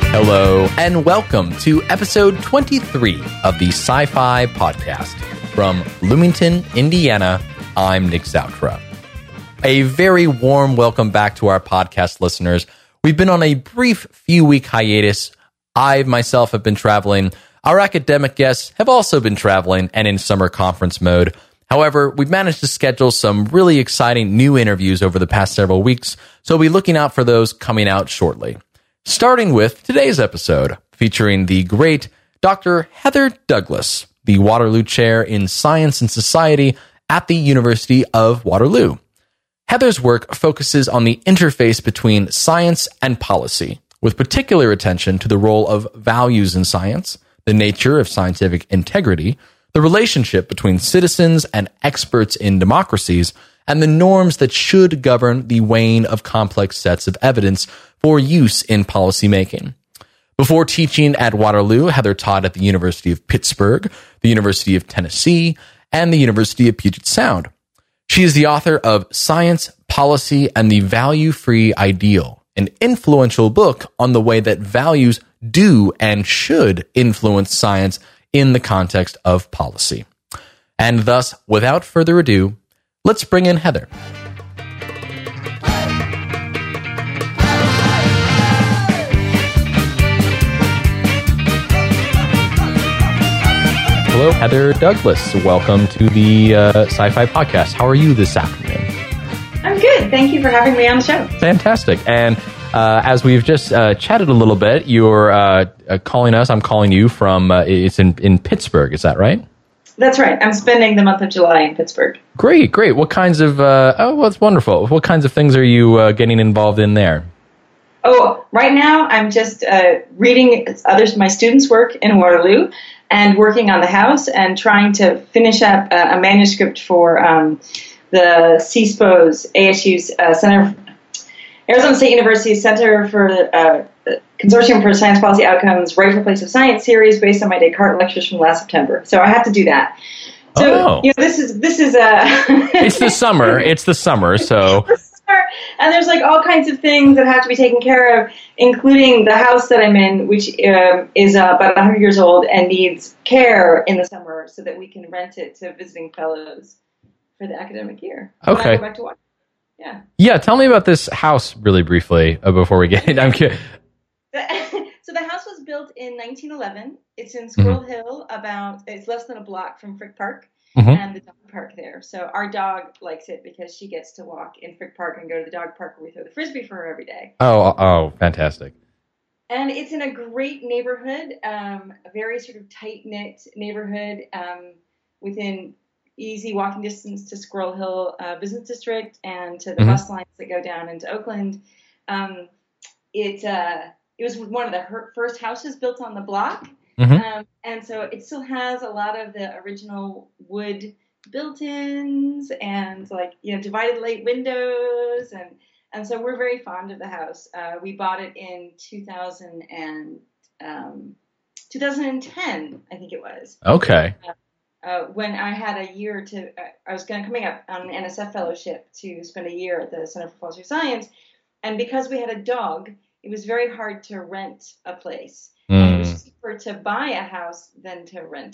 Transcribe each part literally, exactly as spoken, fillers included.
Hello, and welcome to episode twenty-three of the Sci-Fi Podcast. From Bloomington, Indiana, I'm Nick Zoutra. A very warm welcome back to our podcast listeners. We've been on a brief few-week hiatus. I, myself, have been traveling. Our academic guests have also been traveling and in summer conference mode. However, we've managed to schedule some really exciting new interviews over the past several weeks, so we'll be looking out for those coming out shortly. Starting with today's episode, featuring the great Doctor Heather Douglas, the Waterloo Chair in Science and Society at the University of Waterloo. Heather's work focuses on the interface between science and policy, with particular attention to the role of values in science, the nature of scientific integrity, the relationship between citizens and experts in democracies, and the norms that should govern the weighing of complex sets of evidence for use in policymaking. Before teaching at Waterloo, Heather taught at the University of Pittsburgh, the University of Tennessee, and the University of Puget Sound. She is the author of Science, Policy, and the Value-Free Ideal, an influential book on the way that values do and should influence science in the context of policy. And thus, without further ado, let's bring in Heather. Hello, Heather Douglas. Welcome to the uh, Sci-Fi Podcast. How are you this afternoon? I'm good. Thank you for having me on the show. Fantastic. And uh, as we've just uh, chatted a little bit, you're uh, uh, calling us, I'm calling you from, uh, it's in, in Pittsburgh, is that right? That's right. I'm spending the month of July in Pittsburgh. Great, great. What kinds of, uh, oh, well, that's wonderful. What kinds of things are you uh, getting involved in there? Oh, right now I'm just uh, reading others my students' work in Waterloo and working on the house and trying to finish up a, a manuscript for um, the C S P O's, A S U's uh, Center, Arizona State University's Center for uh, Consortium for Science Policy Outcomes, Rightful Place of Science series based on my Descartes lectures from last September. So I have to do that. So oh. you know, this is this is a. It's the summer. It's the summer. So. And there's like all kinds of things that have to be taken care of, including the house that I'm in, which um, is uh, about one hundred years old and needs care in the summer so that we can rent it to visiting fellows for the academic year. Okay. I go back to work. Yeah. Yeah. Tell me about this house really briefly uh, before we get in. I'm curious. So the house was built in nineteen eleven. It's in Squirrel mm-hmm. Hill, about it's less than a block from Frick Park. Mm-hmm. And the dog park there. So our dog likes it because she gets to walk in Frick Park and go to the dog park where we throw the frisbee for her every day. Oh, oh, fantastic. And it's in a great neighborhood, um, a very sort of tight-knit neighborhood um, within easy walking distance to Squirrel Hill uh, Business District and to the mm-hmm. bus lines that go down into Oakland. Um, it, uh, it was one of the first houses built on the block. Mm-hmm. Um, and so it still has a lot of the original wood built-ins and like, you know, divided light windows. And, and so we're very fond of the house. Uh, we bought it in two thousand and, um, twenty ten, I think it was. Okay. Uh, uh, when I had a year to, uh, I was going coming up on an N S F fellowship to spend a year at the Center for Policy Science. And because we had a dog, it was very hard to rent a place. Mm. It was cheaper to buy a house than to rent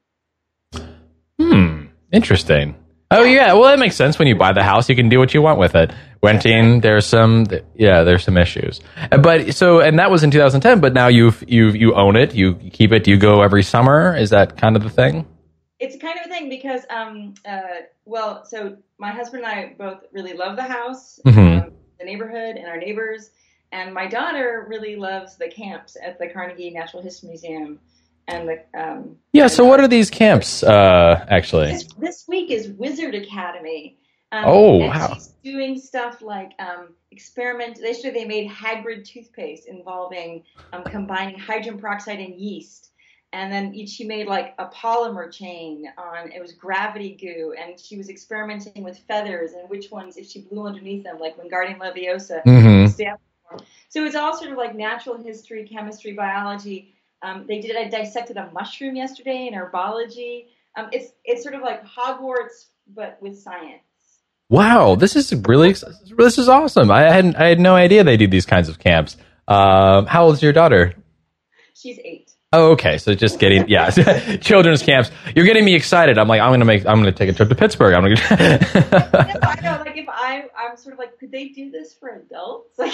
it. Hmm. Interesting. Oh yeah. Well, that makes sense. When you buy the house, you can do what you want with it. Renting, there's some, yeah, there's some issues. But so, and that was in two thousand ten. But now you've you you own it. You keep it. You go every summer. Is that kind of the thing? It's kind of a thing because, um, uh, well, so my husband and I both really love the house, mm-hmm. um, the neighborhood, and our neighbors. And my daughter really loves the camps at the Carnegie Natural History Museum. And the um, yeah, so what are these camps, uh, actually? This, this week is Wizard Academy. Um, oh, and wow. She's doing stuff like um, experiment. Yesterday they made Hagrid toothpaste involving um, combining hydrogen peroxide and yeast. And then she made like a polymer chain on, it was gravity goo. And she was experimenting with feathers and which ones, if she blew underneath them, like Wingardium Leviosa, mm-hmm. stay up. So it's all sort of like natural history, chemistry, biology. Um, they did a dissected a mushroom yesterday in herbology. Um, it's it's sort of like Hogwarts, but with science. Wow, this is really this is awesome. I had I had no idea they do these kinds of camps. Um, how old is your daughter? She's eight. Oh, okay. So just getting, yeah, children's camps. You're getting me excited. I'm like, I'm going to make, I'm going to take a trip to Pittsburgh. I'm going to. Yeah, I know. Like if I, I'm sort of like, could they do this for adults? Like,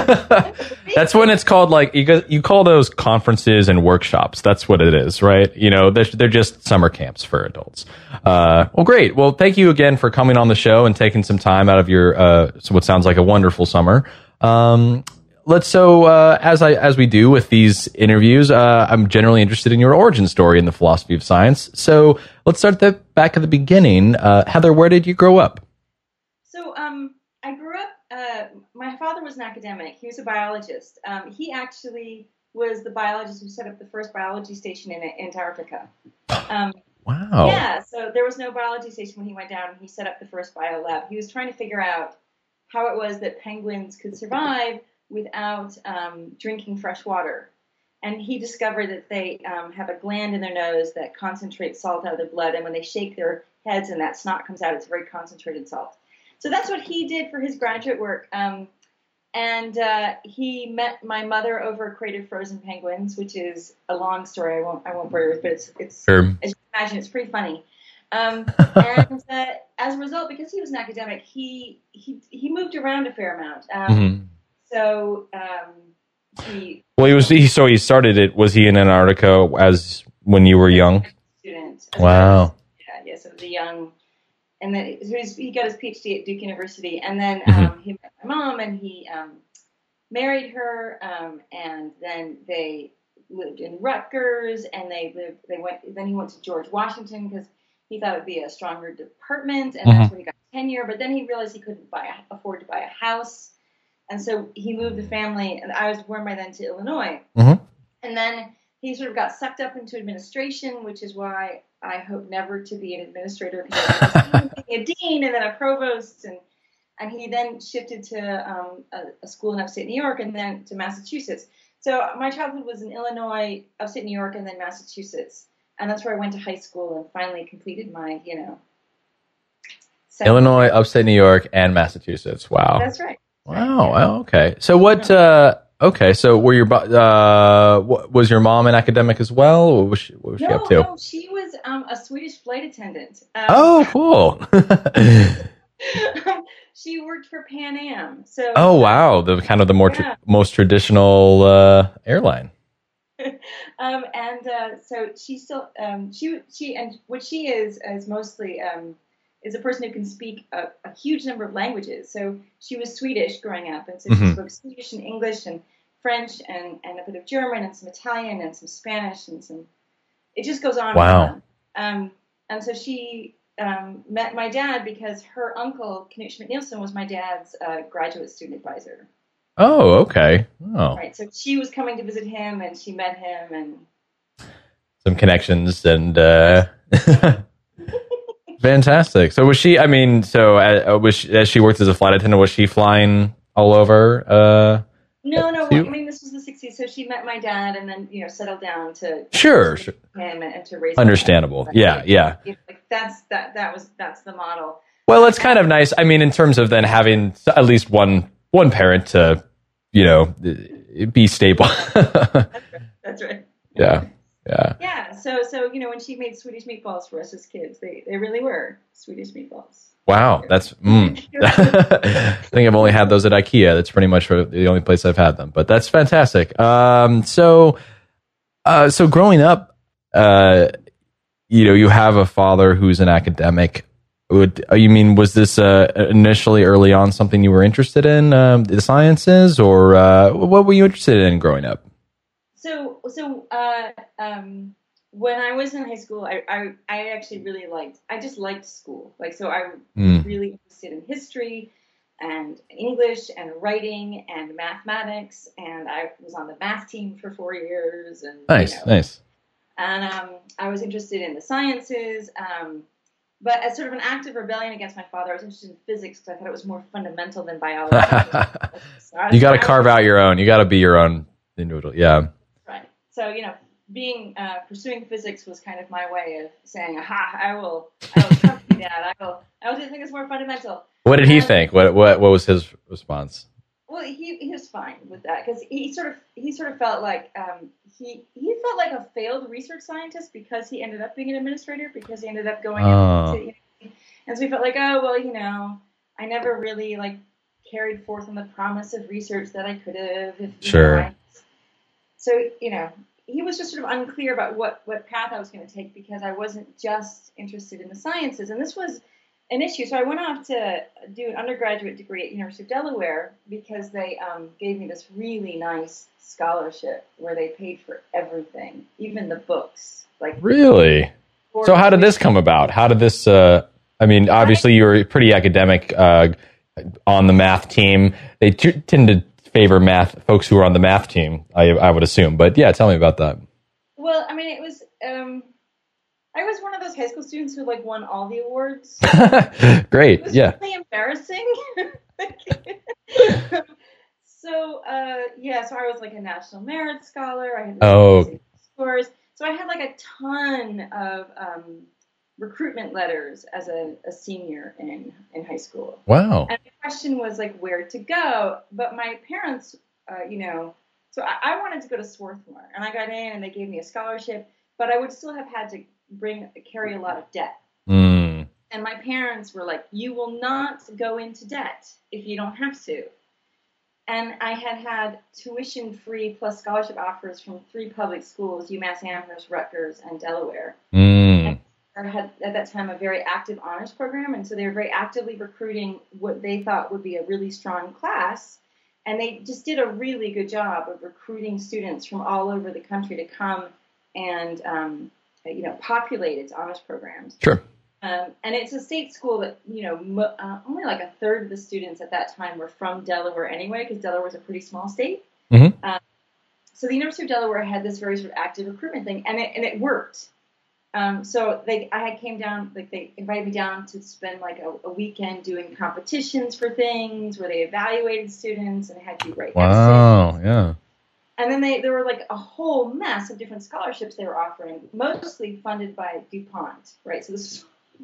that's when it's called like, you, you call those conferences and workshops. That's what it is, right? You know, they're, they're just summer camps for adults. Uh, well, great. Well, thank you again for coming on the show and taking some time out of your, uh, what sounds like a wonderful summer. Um, Let's so uh, as I as we do with these interviews, uh, I'm generally interested in your origin story in the philosophy of science. So let's start the back at the beginning. Uh, Heather, where did you grow up? So um, I grew up. Uh, my father was an academic. He was a biologist. Um, he actually was the biologist who set up the first biology station in Antarctica. Um, wow. Yeah. So there was no biology station when he went down, and he set up the first bio lab. He was trying to figure out how it was that penguins could survive without um, drinking fresh water. And he discovered that they um, have a gland in their nose that concentrates salt out of their blood, and when they shake their heads and that snot comes out, it's very concentrated salt. So that's what he did for his graduate work. Um, and uh, he met my mother over Creative Frozen Penguins, which is a long story. I won't I won't bore you with, but it's, it's sure. As you can imagine, it's pretty funny. Um, and uh, as a result, because he was an academic, he he, he moved around a fair amount. Um, mm-hmm. So um, he. Well, he was. He so he started it. Was he in Antarctica as when you were young? Student. Wow. Yeah, yeah. So the young, and then so he got his PhD at Duke University, and then mm-hmm. um, he met my mom, and he um, married her, um, and then they lived in Rutgers, and they lived. They went. Then he went to George Washington because he thought it'd be a stronger department, and mm-hmm. that's where he got tenure. But then he realized he couldn't buy a, afford to buy a house. And so he moved the family, and I was born by then to Illinois. Mm-hmm. And then he sort of got sucked up into administration, which is why I hope never to be an administrator, because I was a dean and then a provost. And, and he then shifted to um, a, a school in upstate New York and then to Massachusetts. So my childhood was in Illinois, upstate New York, and then Massachusetts. And that's where I went to high school and finally completed my, you know. Illinois, upstate New York, and Massachusetts. Wow. That's right. Wow. Well, okay. So what? Uh, okay. So were your uh, was your mom an academic as well? What was she, what was no, she up to? No, she was um, a Swedish flight attendant. Um, oh, cool. She worked for Pan Am. So. Oh wow, the kind of the more yeah. tra- most traditional uh, airline. um, and uh, so she still um, she she and what she is is mostly. Um, is a person who can speak a, a huge number of languages. So she was Swedish growing up, and so mm-hmm. she spoke Swedish and English and French and, and a bit of German and some Italian and some Spanish and some. It just goes on. Wow. And on. Um, and so she um, met my dad because her uncle Knut Schmidt-Nielsen was my dad's uh, graduate student advisor. Oh, okay. Oh. Right. So she was coming to visit him, and she met him, and some connections and. Uh... Fantastic. So was she, I mean, so uh, was she, as she worked as a flight attendant, was she flying all over? Uh, no, no. Well, I mean, this was the sixties, so she met my dad and then, you know, settled down to sure, to sure. him and, and to raise understandable. Him. Yeah, yeah. Like, that's that. That was that's the model. Well, it's kind of nice. I mean, in terms of then having at least one one parent to, you know, be stable. That's right. That's right. Yeah. Yeah. Yeah. So, so you know, when she made Swedish meatballs for us as kids, they, they really were Swedish meatballs. Wow, that's. Mm. I think I've only had those at IKEA. That's pretty much the only place I've had them. But that's fantastic. Um, so, uh, so growing up, uh, you know, you have a father who's an academic. Would you mean was this uh, initially early on something you were interested in, um, the sciences, or uh, what were you interested in growing up? So, so uh, um, when I was in high school, I, I, I actually really liked, I just liked school. Like, so I was mm. really interested in history and English and writing and mathematics. And I was on the math team for four years. And Nice, you know, nice. And um, I was interested in the sciences. Um, but as sort of an act of rebellion against my father, I was interested in physics because I thought it was more fundamental than biology. So you got to carve out your own. You got to be your own individual. Yeah. Right. So, you know, being uh, pursuing physics was kind of my way of saying, "Aha! I will, I will trump you, Dad. I will, I will do things more fundamental." What did he and, think? What, what, what was his response? well, he he was fine with that because he sort of he sort of felt like um, he he felt like a failed research scientist because he ended up being an administrator because he ended up going Oh. into, you know, and so he felt like, oh well, you know, I never really like carried forth on the promise of research that I could have. If, Sure. You know, I, so you know, he was just sort of unclear about what what path I was going to take because I wasn't just interested in the sciences, and this was an issue. So I went off to do an undergraduate degree at University of Delaware because they um, gave me this really nice scholarship where they paid for everything, even the books. Like Really? So how did this come about? How did this, uh, I mean, obviously you were pretty academic uh, on the math team. They t- tend to favor math, folks who are on the math team, I, I would assume. But yeah, tell me about that. Well, I mean, it was... Um, I was one of those high school students who like won all the awards. Great, it was yeah. Really embarrassing. so uh, yeah, so I was like a National Merit Scholar. I had oh scores. So I had like a ton of um, recruitment letters as a, a senior in in high school. Wow. And the question was like where to go, but my parents, uh, you know, so I, I wanted to go to Swarthmore, and I got in, and they gave me a scholarship, but I would still have had to bring carry a lot of debt. Mm. And my parents were like, you will not go into debt if you don't have to. And I had had tuition-free plus scholarship offers from three public schools, UMass Amherst, Rutgers, and Delaware. Mm. And I had, at that time, a very active honors program, and so they were very actively recruiting what they thought would be a really strong class. And they just did a really good job of recruiting students from all over the country to come and um, you know, populate its honors programs. Sure. Um, and it's a state school that, you know, mo- uh, only like a third of the students at that time were from Delaware anyway, because Delaware was a pretty small state. Mm-hmm. Um, so the University of Delaware had this very sort of active recruitment thing, and it and it worked. Um, so they, I had came down, like they invited me down to spend like a, a weekend doing competitions for things where they evaluated students and had you write wow, essays. Yeah. And then they, there were like a whole mess of different scholarships they were offering, mostly funded by DuPont, right? So this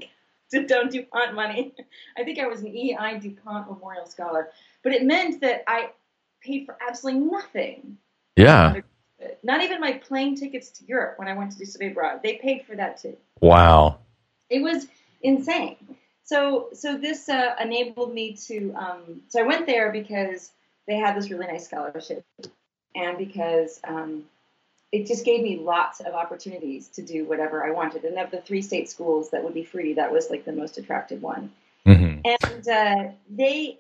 was down DuPont money. I think I was an E I DuPont Memorial Scholar. But it meant that I paid for absolutely nothing. Yeah. Not even my plane tickets to Europe when I went to do study abroad. They paid for that too. Wow. It was insane. So so this uh, enabled me to, um, so I went there because they had this really nice scholarship. And because um, it just gave me lots of opportunities to do whatever I wanted. And of the three state schools that would be free, that was like the most attractive one. Mm-hmm. And uh, they,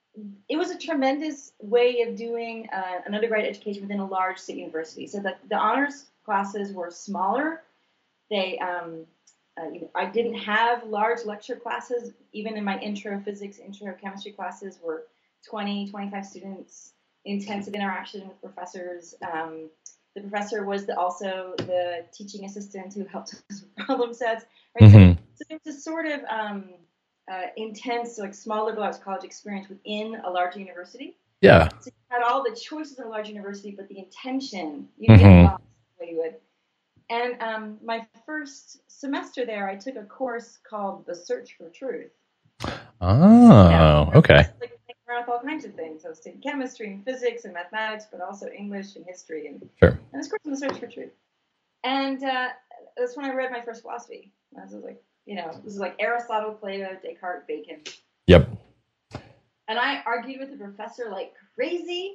it was a tremendous way of doing uh, an undergraduate education within a large state university. So that the honors classes were smaller. They, um, uh, you know, I didn't have large lecture classes. Even in my intro physics, intro chemistry classes were twenty, twenty-five students. Intensive interaction with professors. Um, the professor was the, also the teaching assistant who helped us with problem sets. Right? Mm-hmm. So, so there was a sort of um, uh, intense, like small liberal arts college experience within a larger university. Yeah. So you had all the choices of a large university, but the intention you mm-hmm. get lost the way you would. And um, my first semester there, I took a course called The Search for Truth. Oh, yeah, okay. Like, around with all kinds of things. I was taking chemistry and physics and mathematics, but also English and history. And, sure. and this course was The Search for Truth. And uh, that's when I read my first philosophy. I was like, you know, this is like Aristotle, Plato, Descartes, Bacon. Yep. And I argued with the professor like crazy.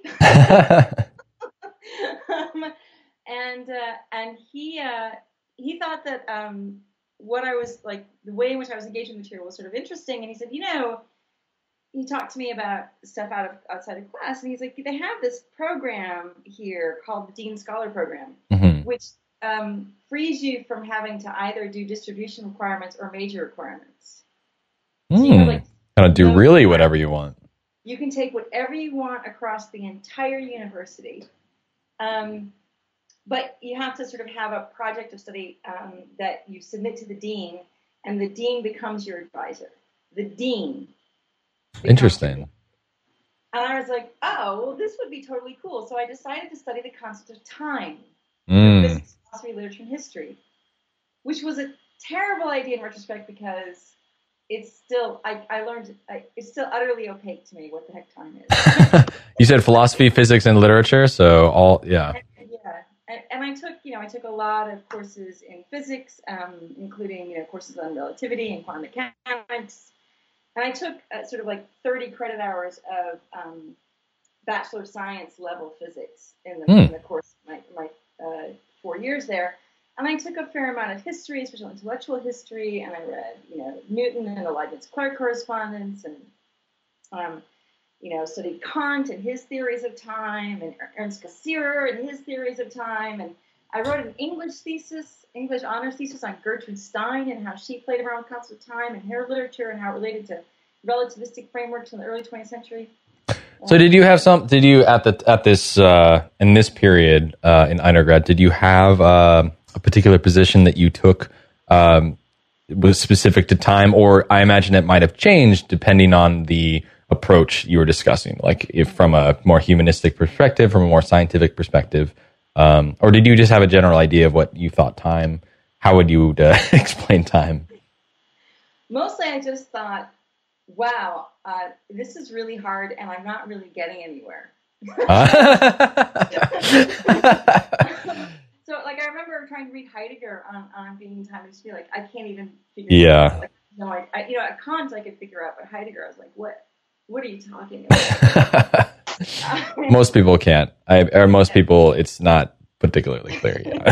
um, and uh, and he uh, he thought that um, what I was like, the way in which I was engaging the material was sort of interesting. And he said, you know, he talked to me about stuff out of outside of class, and he's like, they have this program here called the Dean Scholar Program, mm-hmm. which um, frees you from having to either do distribution requirements or major requirements. Mm. So you have, like, kind of do no really whatever you want. You can take whatever you want across the entire university, um, but you have to sort of have a project of study um, that you submit to the dean, and the dean becomes your advisor. The dean. Interesting. And I was like, oh, well, this would be totally cool. So I decided to study the concept of time, mm. physics, philosophy, literature, and history, which was a terrible idea in retrospect because it's still, I, I learned, I, it's still utterly opaque to me what the heck time is. You said philosophy, physics, and literature, so all, yeah. And, yeah. And, and I took, you know, I took a lot of courses in physics, um, including, you know, courses on relativity and quantum mechanics. And I took uh, sort of like thirty credit hours of um, Bachelor of Science level physics in the, Hmm. in the course of my, my uh, four years there. And I took a fair amount of history, especially intellectual history, and I read, you know, Newton and the Leibniz-Clark correspondence, and, um, you know, studied Kant and his theories of time, and Ernst Cassirer and his theories of time. And I wrote an English thesis, English honors thesis on Gertrude Stein and how she played around with concepts of time and her literature and how it related to relativistic frameworks in the early twentieth century. So did you have some, did you at the, at this, uh, in this period, uh, in undergrad, did you have, uh, a particular position that you took, um, was specific to time, or I imagine it might have changed depending on the approach you were discussing, like if from a more humanistic perspective, from a more scientific perspective, um, or did you just have a general idea of what you thought time, how would you uh, explain time? Mostly I just thought, wow, uh, this is really hard and I'm not really getting anywhere. So, like, I remember trying to read Heidegger on, on Being Time and just be like, I can't even figure Yeah. it out. Like, no, I, I, you know, at Kant I could figure out, but Heidegger, I was like, what, what are you talking about? Most people can't. I, or most people, it's not particularly clear. Yeah.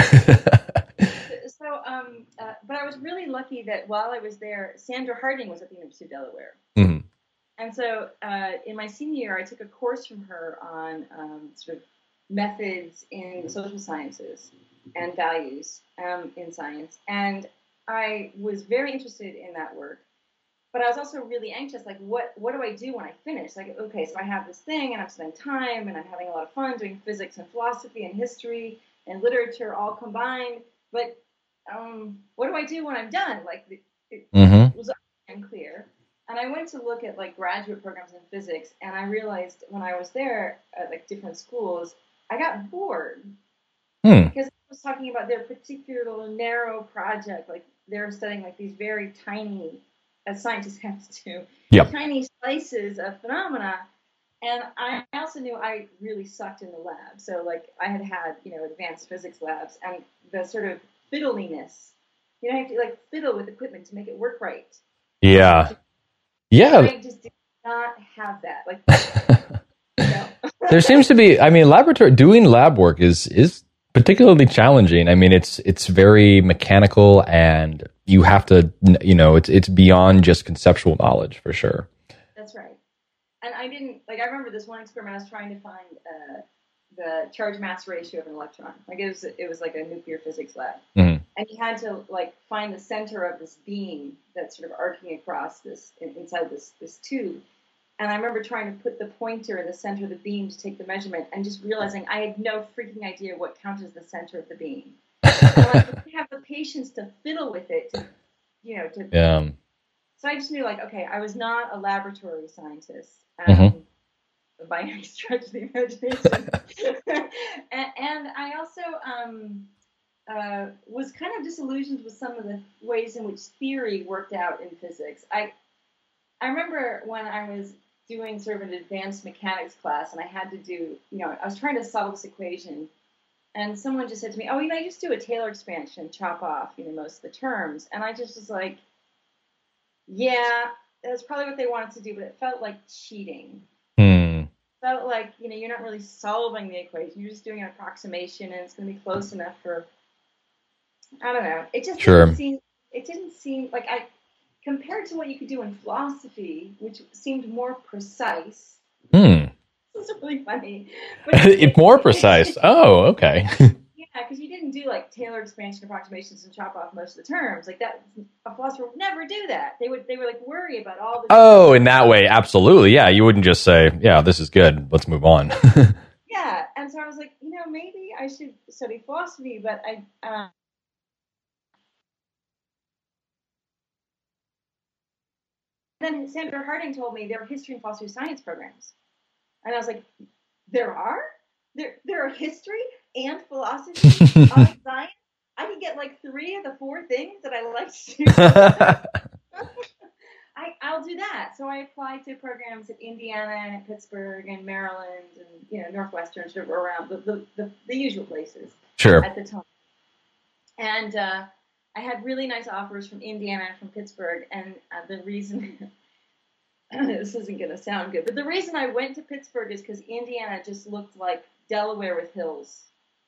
So, um, uh, but I was really lucky that while I was there, Sandra Harding was at the University of Delaware. Mm-hmm. And so uh, in my senior year, I took a course from her on um, sort of methods in social sciences and values um, in science. And I was very interested in that work. But I was also really anxious, like, what, what do I do when I finish? Like, okay, so I have this thing, and I'm spending time, and I'm having a lot of fun doing physics and philosophy and history and literature all combined. But um, what do I do when I'm done? Like, it, it Mm-hmm. was unclear. And I went to look at, like, graduate programs in physics, and I realized when I was there at, like, different schools, I got bored. Hmm. Because I was talking about their particular narrow project. Like, they were studying, like, these very tiny, as scientists have to do, Yep. tiny slices of phenomena. And I also knew I really sucked in the lab. So, like, I had had, you know, advanced physics labs, and the sort of fiddliness, you know, you have to, like, fiddle with equipment to make it work right. Yeah. Yeah. I just did not have that. Like, you know. There seems to be, I mean, laboratory, doing lab work is, is particularly challenging. I mean, it's, it's very mechanical, and you have to, you know, it's, it's beyond just conceptual knowledge for sure. That's right. And I didn't, like, I remember this one experiment, I was trying to find uh, the charge mass ratio of an electron. Like, it was, it was like a nuclear physics lab. Mm-hmm. And you had to, like, find the center of this beam that's sort of arcing across this, inside this, this tube. And I remember trying to put the pointer in the center of the beam to take the measurement, and just realizing I had no freaking idea what counts as the center of the beam. So I didn't have the patience to fiddle with it, to, you know, to... Yeah. So I just knew, like, okay, I was not a laboratory scientist. Um, mm-hmm. By any stretch of the imagination. and, and I also um, uh, was kind of disillusioned with some of the ways in which theory worked out in physics. I I remember when I was doing sort of an advanced mechanics class, and I had to do, you know, I was trying to solve this equation, and someone just said to me, oh, you know, just do a Taylor expansion, chop off, you know, most of the terms. And I just was like, yeah, that's probably what they wanted to do, but it felt like cheating. Hmm. Felt like, you know, you're not really solving the equation. You're just doing an approximation, and it's going to be close enough for, I don't know. It just Sure. didn't seem, it didn't seem like I, compared to what you could do in philosophy, which seemed more precise. Hmm. This is really funny. But It's more precise. Oh, okay. Yeah, because you didn't do, like, Taylor expansion approximations and chop off most of the terms. Like, that, a philosopher would never do that. They would, they would, like, worry about all the... Oh, in that way, absolutely. Yeah, you wouldn't just say, yeah, this is good, let's move on. Yeah, and so I was like, you know, maybe I should study philosophy, but I... Uh, then Sandra Harding told me there were history and philosophy of science programs. And I was like, there are? There, there are history and philosophy on science? I could get, like, three of the four things that I like to do. I'll do that. So I applied to programs at Indiana and Pittsburgh and Maryland and, you know, Northwestern, sort of around the, the, the, the usual places Sure. at the time. And uh, I had really nice offers from Indiana and from Pittsburgh. And uh, the reason, this isn't going to sound good, but the reason I went to Pittsburgh is because Indiana just looked like Delaware with hills.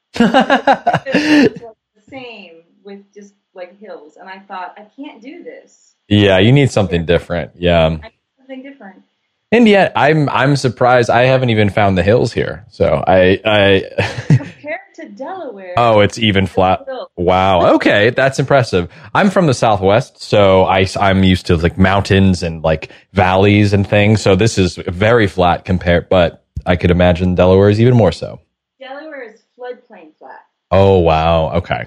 It looked like the same with just like hills. And I thought, I can't do this. Yeah, you need something different. Yeah. I need something different. Indiana, I'm I'm surprised I haven't even found the hills here. So I I Compared to Delaware. Oh, it's even flat. Wow. Okay, that's impressive. I'm from the Southwest, so I I'm used to like mountains and like valleys and things. So this is very flat compared, but I could imagine Delaware is even more so. Delaware is floodplain flat. Oh, wow. Okay.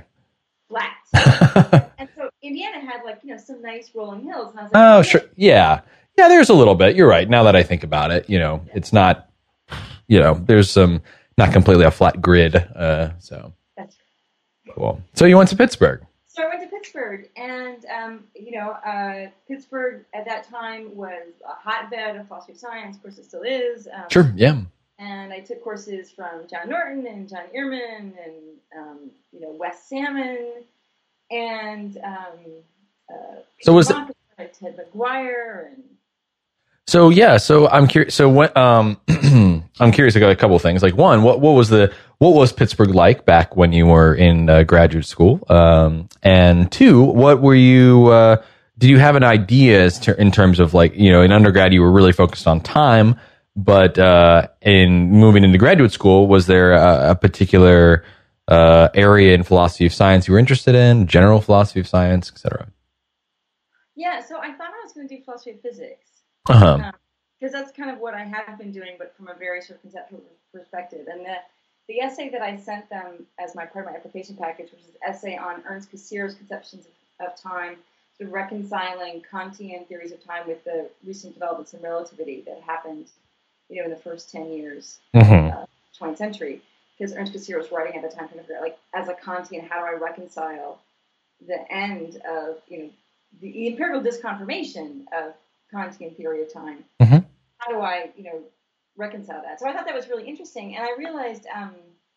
Flat. And so Indiana had like, you know, some nice rolling hills. And I was like, Oh, sure. Yeah. Yeah, there's a little bit. You're right. Now that I think about it, you know, it's not, you know, there's some, not completely a flat grid. Uh, so That's cool. So you went to Pittsburgh. So I went to Pittsburgh, and, um, you know, uh, Pittsburgh at that time was a hotbed of philosophy of science. Of course, it still is. Um, Sure. Yeah. And I took courses from John Norton and John Ehrman and, um, you know, Wes Salmon and um, uh, So was it- Ted McGuire and So yeah, so I'm curious. So what? Um, I'm curious about a couple of things. Like one, what what was the what was Pittsburgh like back when you were in uh, graduate school? Um, and two, what were you? Uh, did you have an idea as to, in terms of like, you know, in undergrad you were really focused on time, but uh, in moving into graduate school, was there a, a particular uh, area in philosophy of science you were interested in? General philosophy of science, et cetera. Yeah, so I thought I was going to do philosophy of physics. Uh-huh. Because um, that's kind of what I have been doing, but from a very sort of conceptual perspective. And the, the essay that I sent them as my part of my application package, which is an essay on Ernst Cassirer's conceptions of, of time, sort of reconciling Kantian theories of time with the recent developments in relativity that happened, you know, in the first ten years mm-hmm. of the twentieth century. Because Ernst Cassirer was writing at the time, kind of like, as a Kantian, how do I reconcile the end of, you know, the empirical disconfirmation of Kantian theory of time? Mm-hmm. How do I, you know, reconcile that? So I thought that was really interesting, and I realized, um,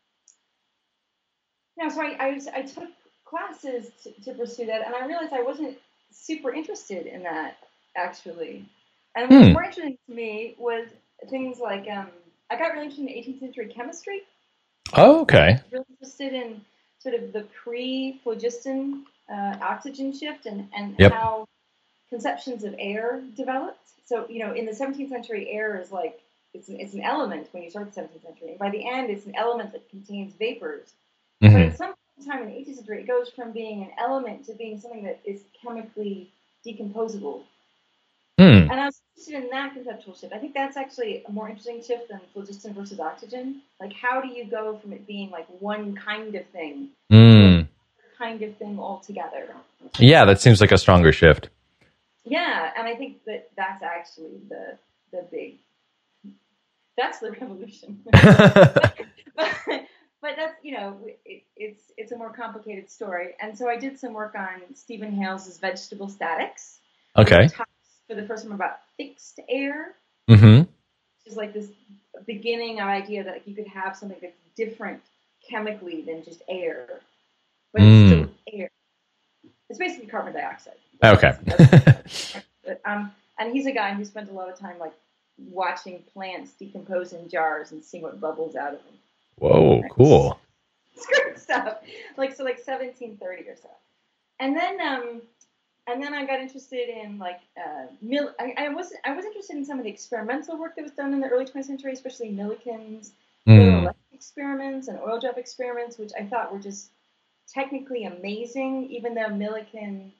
you know, so I, I, I took classes to, to pursue that, and I realized I wasn't super interested in that, actually. And what was Hmm. more interesting to me was things like, um, I got really interested in eighteenth century chemistry. Oh, okay. I was really interested in sort of the pre-phlogiston uh, oxygen shift and, and Yep. how conceptions of air developed. So, you know, in the seventeenth century, air is like, it's an, it's an element when you start the seventeenth century. And by the end, it's an element that contains vapors. Mm-hmm. But at some time in the eighteenth century, it goes from being an element to being something that is chemically decomposable. Hmm. And I was interested in that conceptual shift. I think that's actually a more interesting shift than phlogiston versus oxygen. Like, how do you go from it being like one kind of thing to Mm. another kind of thing altogether? Yeah, that seems like a stronger shift. Yeah, and I think that that's actually the the big, that's the revolution. but, but that's, you know, it, it's it's a more complicated story. And so I did some work on Stephen Hales's vegetable statics. Okay. Talks for the first time about fixed air, Mm-hmm. which is like this beginning of idea that like, you could have something that's different chemically than just air, but Mm. it's still air. It's basically carbon dioxide. Okay. But, um, and he's a guy who spent a lot of time like watching plants decompose in jars and seeing what bubbles out of them. Whoa, cool. It's great stuff. Like so, like seventeen thirty or so. And then, um, and then I got interested in like uh, mil- I, I was I was interested in some of the experimental work that was done in the early twentieth century, especially Millikan's Mm. photoelectric experiments and oil drop experiments, which I thought were just technically amazing, even though Millikan.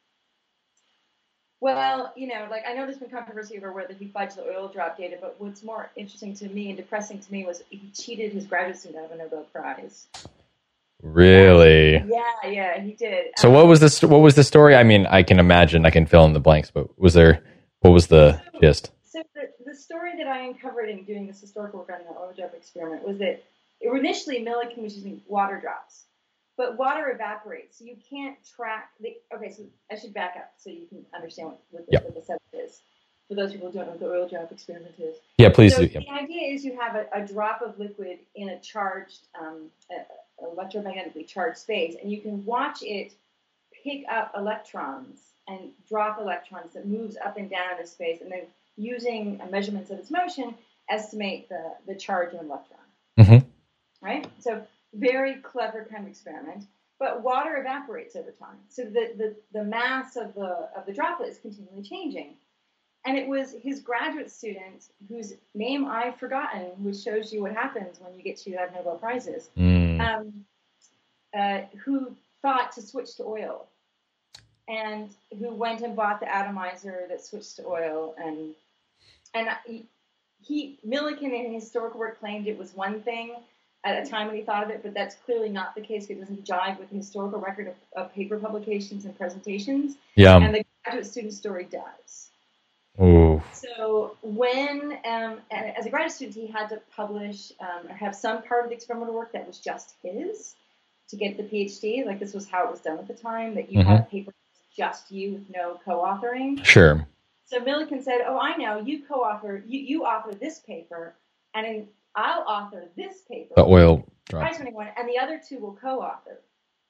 Well, you know, like I know there's been controversy over whether he fudged the oil drop data, but what's more interesting to me and depressing to me was he cheated his graduate student out of a Nobel Prize. Really? Yeah, yeah, he did. So Um, what was this? What was the story? I mean, I can imagine. I can fill in the blanks. But was there? What was the gist? So the, the story that I uncovered in doing this historical work on the oil drop experiment was that it, initially Millikan was using water drops. but water evaporates, so you can't track the. Okay, so I should back up so you can understand what, what, the, Yep. what the setup is. For those people who don't know what the oil drop experiment is. Yeah, please so do. Yep. The idea is you have a, a drop of liquid in a charged, um, a, electromagnetically charged space, and you can watch it pick up electrons and drop electrons that moves up and down in the space, and then using measurements of its motion, estimate the, the charge of an electron. Mm-hmm. Right? So very clever kind of experiment. But water evaporates over time. So the, the, the mass of the of the droplet is continually changing. And it was his graduate student, whose name I've forgotten, which shows you what happens when you get to have Nobel Prizes, Mm. um, uh, who thought to switch to oil, and who went and bought the atomizer that switched to oil. And and he, he Millikan in his historical work claimed it was one thing at a time when he thought of it, but that's clearly not the case. It doesn't jive with the historical record of, of paper publications and presentations. Yeah. And the graduate student story does. Ooh. So when, um, as a graduate student, he had to publish um, or have some part of the experimental work that was just his to get the PhD. Like, this was how it was done at the time, that you Mm-hmm. had a paper just you with no co-authoring. Sure. So Millikan said, oh, I know, you co-author, you, you author this paper, and in, I'll author this paper. The oil drop. twenty-one, and the other two will co-author.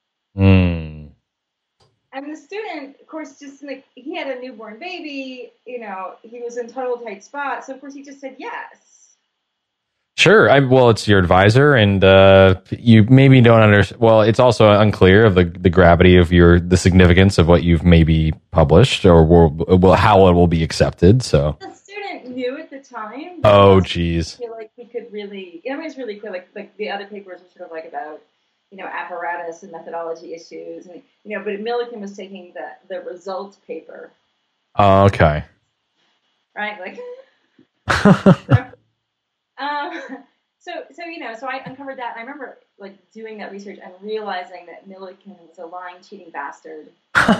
Mm. And the student, of course, just like, he had a newborn baby, you know, he was in total tight spot. So of course he just said yes. Sure. I, well, it's your advisor, and uh, you maybe don't understand. Well, it's also unclear of the, the gravity of your the significance of what you've maybe published, or will, will how it will be accepted. So The student knew at the time. Oh, geez. I feel like he could really, you know, it was really clear. Like, like the other papers were sort of like about, you know, apparatus and methodology issues, and you know, but Millikan was taking the the results paper, Oh, okay. right? Like, so, um, so so you know, so I uncovered that. And I remember like doing that research and realizing that Millikan was a lying, cheating bastard.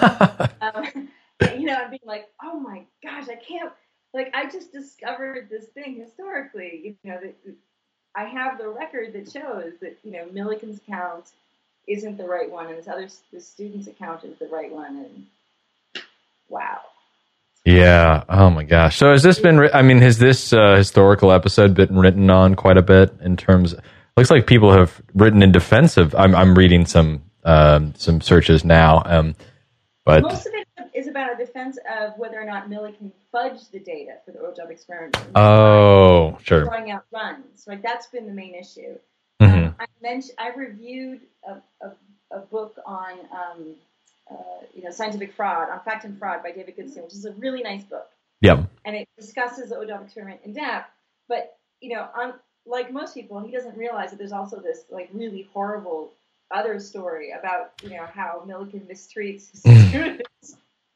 um, you know, and being like, oh my gosh, I can't. Like, I just discovered this thing historically. You know, that I have the record that shows that, you know, Millikan's account isn't the right one, and this other the student's account is the right one. And wow. Yeah. Oh my gosh. So has this been? Ri- I mean, has this uh, historical episode been written on quite a bit in terms? Looks like people have written in defense of. I'm I'm reading some um, some searches now, um, but Most of it is about a defense of whether or not Millikan fudged the data for the oil job experiment. oh, sure. Throwing out runs, right? That's been the main issue. Mm-hmm. Um, I mentioned I reviewed a, a, a book on um, uh, you know scientific fraud, on fact and fraud by David Goodstein, which is a really nice book, Yep. and it discusses the O D O B experiment in depth. But you know, on, like most people, he doesn't realize that there's also this like really horrible other story about you know how Millikan mistreats his students.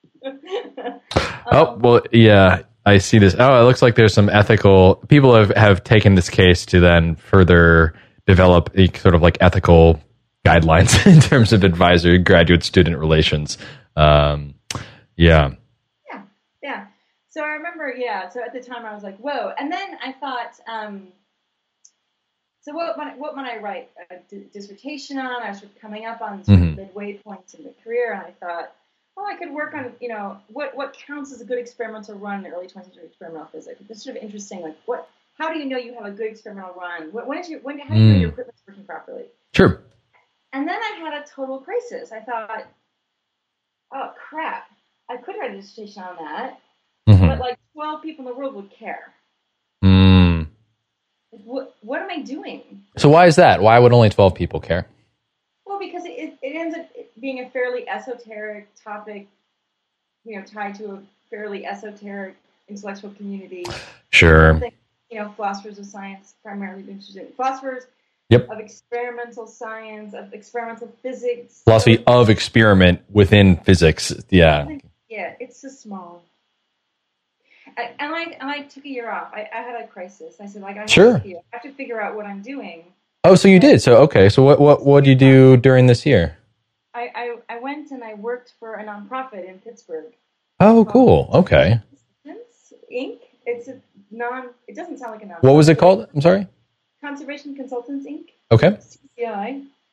Oh, well, yeah, I see this. Oh, it looks like there's some ethical people have, have taken this case to then further develop a sort of like ethical guidelines in terms of advisory graduate student relations. Um, yeah. Yeah, yeah. So I remember, yeah. So at the time I was like, whoa. And then I thought, um, so what might, what might I write a d- dissertation on? I was sort of coming up on sort of Mhm. midway points in the career, and I thought, well, I could work on, you know, what, what counts as a good experimental run in early twentieth century experimental physics. It's sort of interesting, like, what, how do you know you have a good experimental run? When, when, is your, when how do you know Mm. your equipment's working properly? Sure. And then I had a total crisis. I thought, oh, crap. I could write a dissertation on that, Mhm. but like twelve people in the world would care. Mm. What, what am I doing? So why is that? Why would only twelve people care? Well, because it, it ends up being a fairly esoteric topic, you know, tied to a fairly esoteric intellectual community. Sure. Something, you know, philosophers of science primarily been interested in. Philosophers Yep. of experimental science, of experimental physics. Philosophy of experiment within physics. Yeah. Yeah, it's so small. I, and I and I took a year off. I, I had a crisis. I said, like, I have, Sure. to, I have to figure out what I'm doing. Oh, so you did. So, okay. So what, what, what did you do during this year? I, I, I went and I worked for a nonprofit in Pittsburgh. Oh, cool. Okay. Conservation Incorporated. It's a non. It doesn't sound like a non. What was it called? I'm sorry. Conservation Consultants Incorporated. Okay. C C I.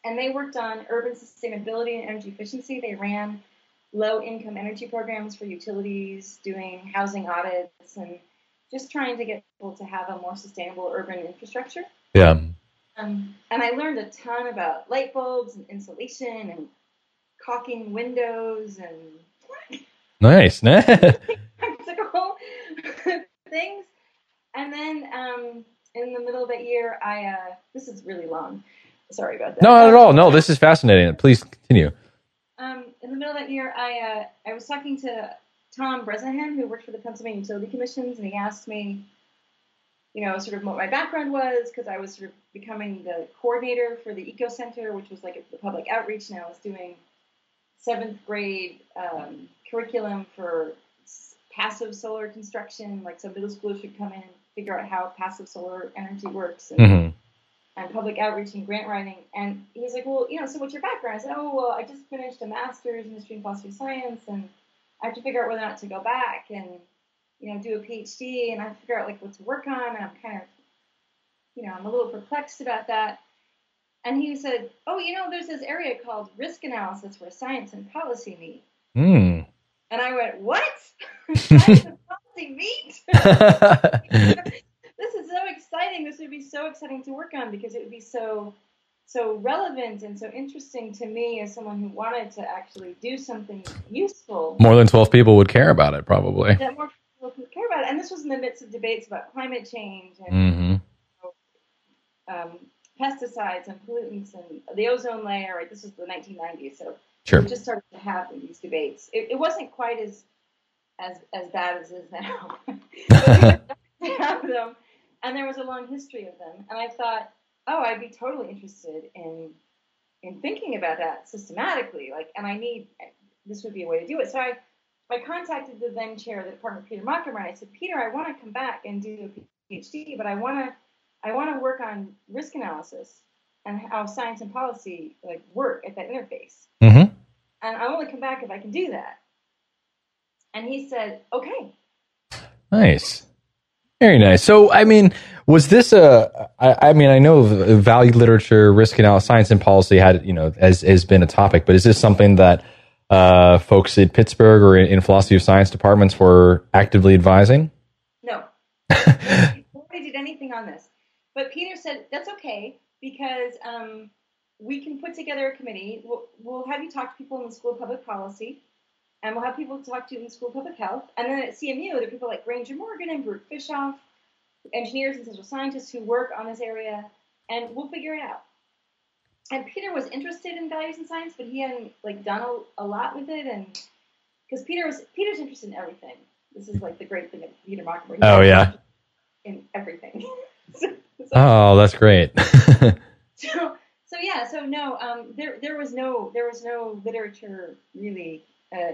and they worked on urban sustainability and energy efficiency. They ran low-income energy programs for utilities, doing housing audits, and just trying to get people to have a more sustainable urban infrastructure. Yeah. Um, and I learned a ton about light bulbs and insulation and caulking windows and Nice. practical things. And then um, in the middle of that year, I uh, this is really long. Sorry about that. No, not at all. No, this is fascinating. Please continue. Um, in the middle of that year, I uh, I was talking to Tom Bresnahan, who worked for the Pennsylvania Utility Commissions, and he asked me, you know, sort of what my background was, because I was sort of becoming the coordinator for the Eco Center, which was like the public outreach, and I was doing seventh grade um, curriculum for passive solar construction, like so middle schoolers should come in and figure out how passive solar energy works, and, Mm-hmm. and public outreach and grant writing. And he's like, well, you know, so what's your background? I said, oh, well, I just finished a master's in history and philosophy of science, and I have to figure out whether or not to go back and, you know, do a PhD, and I have to figure out, like, what to work on, and I'm kind of, you know, I'm a little perplexed about that. And he said, oh, you know, there's this area called risk analysis where science and policy meet. Mm. And I went, what? Science and policy meet? This is so exciting. This would be so exciting to work on because it would be so so relevant and so interesting to me as someone who wanted to actually do something useful. More than twelve people would care about it, probably. That more people would care about it. And this was in the midst of debates about climate change and Mm-hmm. you know, um, pesticides and pollutants and the ozone layer. Right? This was the nineteen nineties, so Sure. we just started to have these debates. It, it wasn't quite as as as bad as it is now, but we started to have them, and there was a long history of them. And I thought, oh, I'd be totally interested in in thinking about that systematically. Like, and I need this would be a way to do it. So I I contacted the then chair of the department, Peter Mockhammer, and I said, Peter, I want to come back and do a PhD, but I want to I want to work on risk analysis and how science and policy like work at that interface. Mm-hmm. And I only come back if I can do that. And he said, okay. Nice. Very nice. So, I mean, was this a, I, I mean, I know value literature, risk analysis, science and policy had, you know, has, has been a topic, but is this something that uh, folks at Pittsburgh or in, in philosophy of science departments were actively advising? No. Nobody did anything on this. But Peter said, that's okay, because um, we can put together a committee. We'll, we'll have you talk to people in the School of Public Policy, and we'll have people to talk to in the School of Public Health. And then at C M U, there are people like Granger Morgan and Brute Fischoff, engineers and social scientists who work on this area, and we'll figure it out. And Peter was interested in values in science, but he hadn't like done a, a lot with it, and because Peter was Peter's interested in everything. This is like the great thing of Peter Mockhammer. Oh yeah, in everything. so, so, oh, that's great. so, so yeah, so no, um, there there was no there was no literature really. Uh,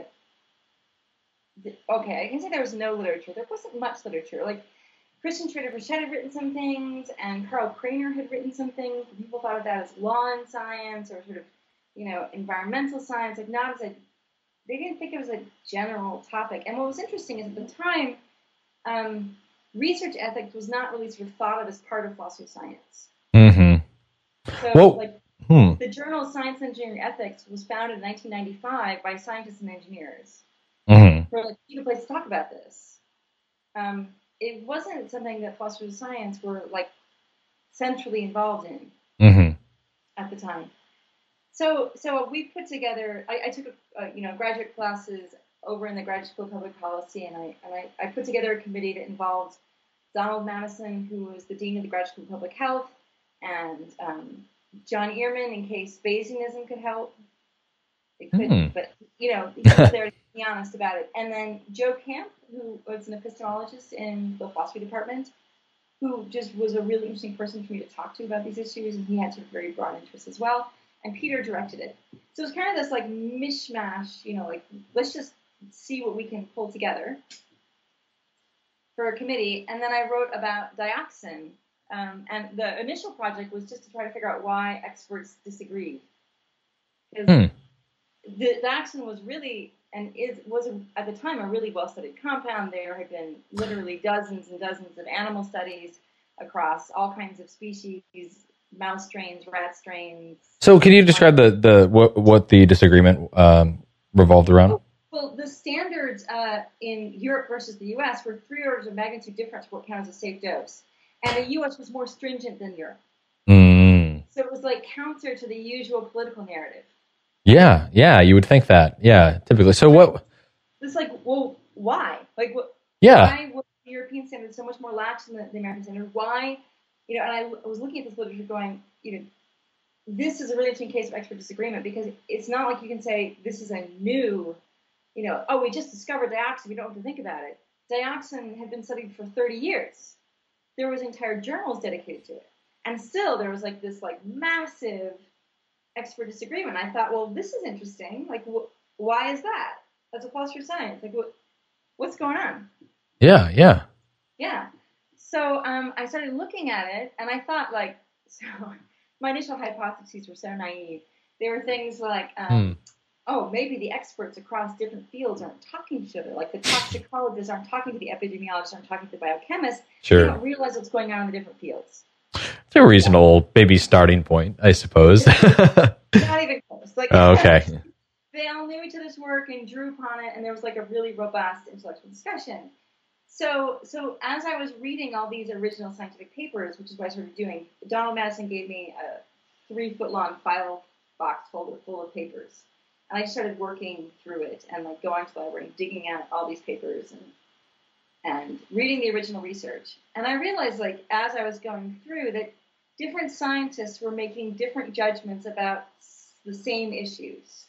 okay, I can say there was no literature. There wasn't much literature. Like Christian Schroeder Frechette had written some things, and Carl Craner had written some things. People thought of that as lawn science or sort of, you know, environmental science. Like not as a, they didn't think it was a general topic. And what was interesting is at the time, um, research ethics was not really sort of thought of as part of philosophy of science. Mm-hmm. So, well, like, hmm. the Journal of Science and Engineering Ethics was founded in nineteen ninety-five by scientists and engineers. Mm-hmm. For like a place to talk about this. Um, it wasn't something that philosophers of science were like centrally involved in Mm-hmm. at the time. So, so we put together. I, I took a, uh, you know graduate classes over in the Graduate School of Public Policy, and I and I, I put together a committee that involved Donald Madison, who was the dean of the Graduate School of Public Health, and um, John Earman, in case Bayesianism could help. It couldn't, mm. but, you know, he was there to be honest about it. And then Joe Camp, who was an epistemologist in the philosophy department, who just was a really interesting person for me to talk to about these issues, and he had some very broad interests as well. And Peter directed it. So it was kind of this, like, mishmash, you know, like, let's just see what we can pull together for a committee. And then I wrote about dioxin. Um, and the initial project was just to try to figure out why experts disagreed. Because mm. the dioxin was really, and is was a, at the time a really well-studied compound. There had been literally dozens and dozens of animal studies across all kinds of species mouse strains, rat strains. So can you describe the, the what, what the disagreement um, revolved around? Well, the standards uh, in Europe versus the U S were three orders of magnitude different for what counts as a safe dose. And the U S was more stringent than Europe. Mm. So it was like counter to the usual political narrative. Yeah, yeah, you would think that. Yeah, typically. So what... It's like, well, why? Like, what? Yeah. Why was the European standard so much more lax than the, the American standard? Why? You know, and I, I was looking at this literature going, you know, this is a really interesting case of expert disagreement because it's not like you can say this is a new, you know, oh, we just discovered dioxin, we don't have to think about it. Dioxin had been studied for thirty years. There was entire journals dedicated to it. And still there was like this like massive expert disagreement. I thought, well, this is interesting. Like, wh- why is that? As a philosopher of science, like, what, what's going on? Yeah, yeah. Yeah. So um, I started looking at it, and I thought, like, so my initial hypotheses were so naive. They were things like, um, Hmm. oh, maybe the experts across different fields aren't talking to each other. Like the toxicologists aren't talking to the epidemiologists, aren't talking to the biochemists. Sure. They don't realize what's going on in the different fields. It's a reasonable baby starting point, I suppose. Not even close. Like, Oh, okay. They all knew each other's work and drew upon it, and there was like a really robust intellectual discussion. So, so as I was reading all these original scientific papers, which is what I started doing, Donald Madison gave me a three-foot-long file box folder full of papers, and I just started working through it and like going to the library and digging out all these papers and and reading the original research. And I realized, like, as I was going through, that different scientists were making different judgments about the same issues.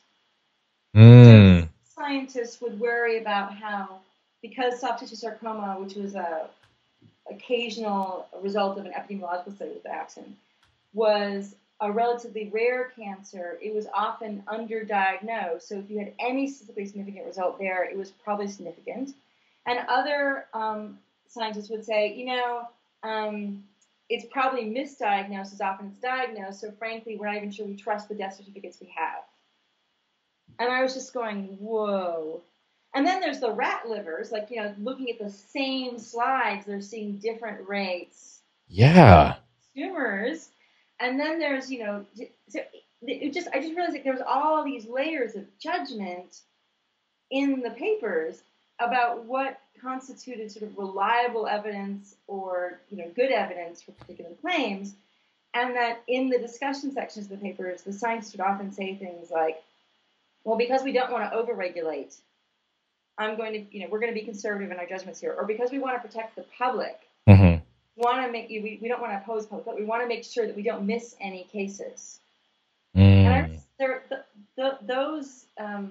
Mm. So scientists would worry about how, because soft tissue sarcoma, which was a occasional result of an epidemiological study with dioxin, was a relatively rare cancer, it was often underdiagnosed. So if you had any statistically significant result there, it was probably significant. And other um, scientists would say, you know, um, it's probably misdiagnosed as often it's diagnosed, so frankly, we're not even sure we trust the death certificates we have. And I was just going, whoa. And then there's the rat livers, like, you know, looking at the same slides, they're seeing different rates. Yeah. Tumors. And then there's, you know, so it just I just realized that there was all these layers of judgment in the papers about what constituted sort of reliable evidence or, you know, good evidence for particular claims, and that in the discussion sections of the papers, the scientists would often say things like, well, because we don't want to overregulate, I'm going to, you know, we're going to be conservative in our judgments here, or because we want to protect the public, Mm-hmm. want to make we, we don't want to oppose public, but we want to make sure that we don't miss any cases. Mm. And I, there, the, the, those um,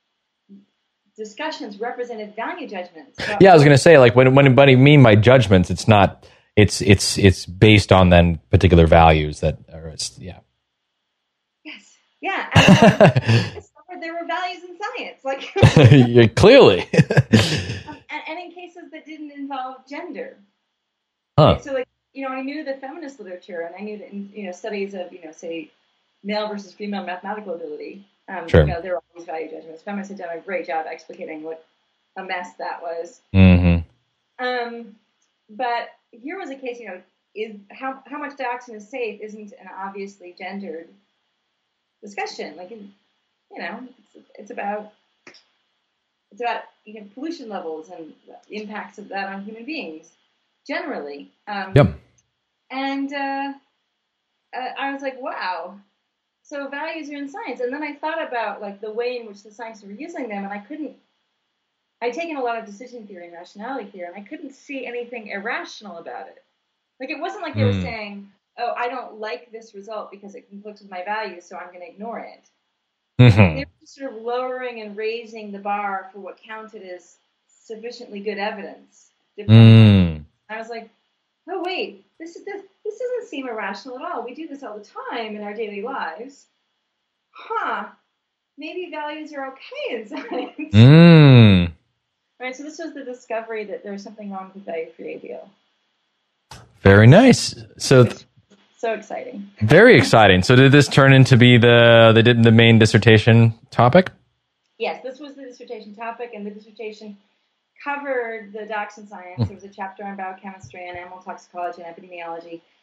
discussions represented value judgments. Yeah, I was going to say, like, when when when I mean by judgments, it's not it's it's it's based on then particular values that are it's, yeah. Yes, yeah. And, um, I discovered there were values in science, like Yeah, clearly. um, and, and in cases that didn't involve gender. Huh. Right? So, like, you know, I knew the feminist literature, and I knew that in, you know, studies of, you know, say, male versus female mathematical ability. Um, Sure. You know, there were all these value judgments. Feminists had done a great job explicating what a mess that was. Mm-hmm. Um, but here was a case, you know, is how how much dioxin is safe isn't an obviously gendered discussion. Like, in, you know, it's, it's about it's about you know pollution levels and the impacts of that on human beings generally. Um, Yep. And uh, uh, I was like, wow. So values are in science. And then I thought about, like, the way in which the scientists were using them, and I couldn't, I'd taken a lot of decision theory and rationality theory, and I couldn't see anything irrational about it. Like, it wasn't like they Mm. were saying, oh, I don't like this result because it conflicts with my values, so I'm going to ignore it. Mm-hmm. They were just sort of lowering and raising the bar for what counted as sufficiently good evidence. Mm. I was like, oh, wait, this, is, this, this doesn't seem irrational at all. We do this all the time in our daily lives. Huh. Maybe values are okay in science. Mm. Right, so this was the discovery that there's something wrong with the value-free ideal. Very nice. So th- So exciting. very exciting. So did this turn into be the the the main dissertation topic? Yes, this was the dissertation topic, and the dissertation covered the dioxin science. There was a chapter on biochemistry and animal toxicology and epidemiology.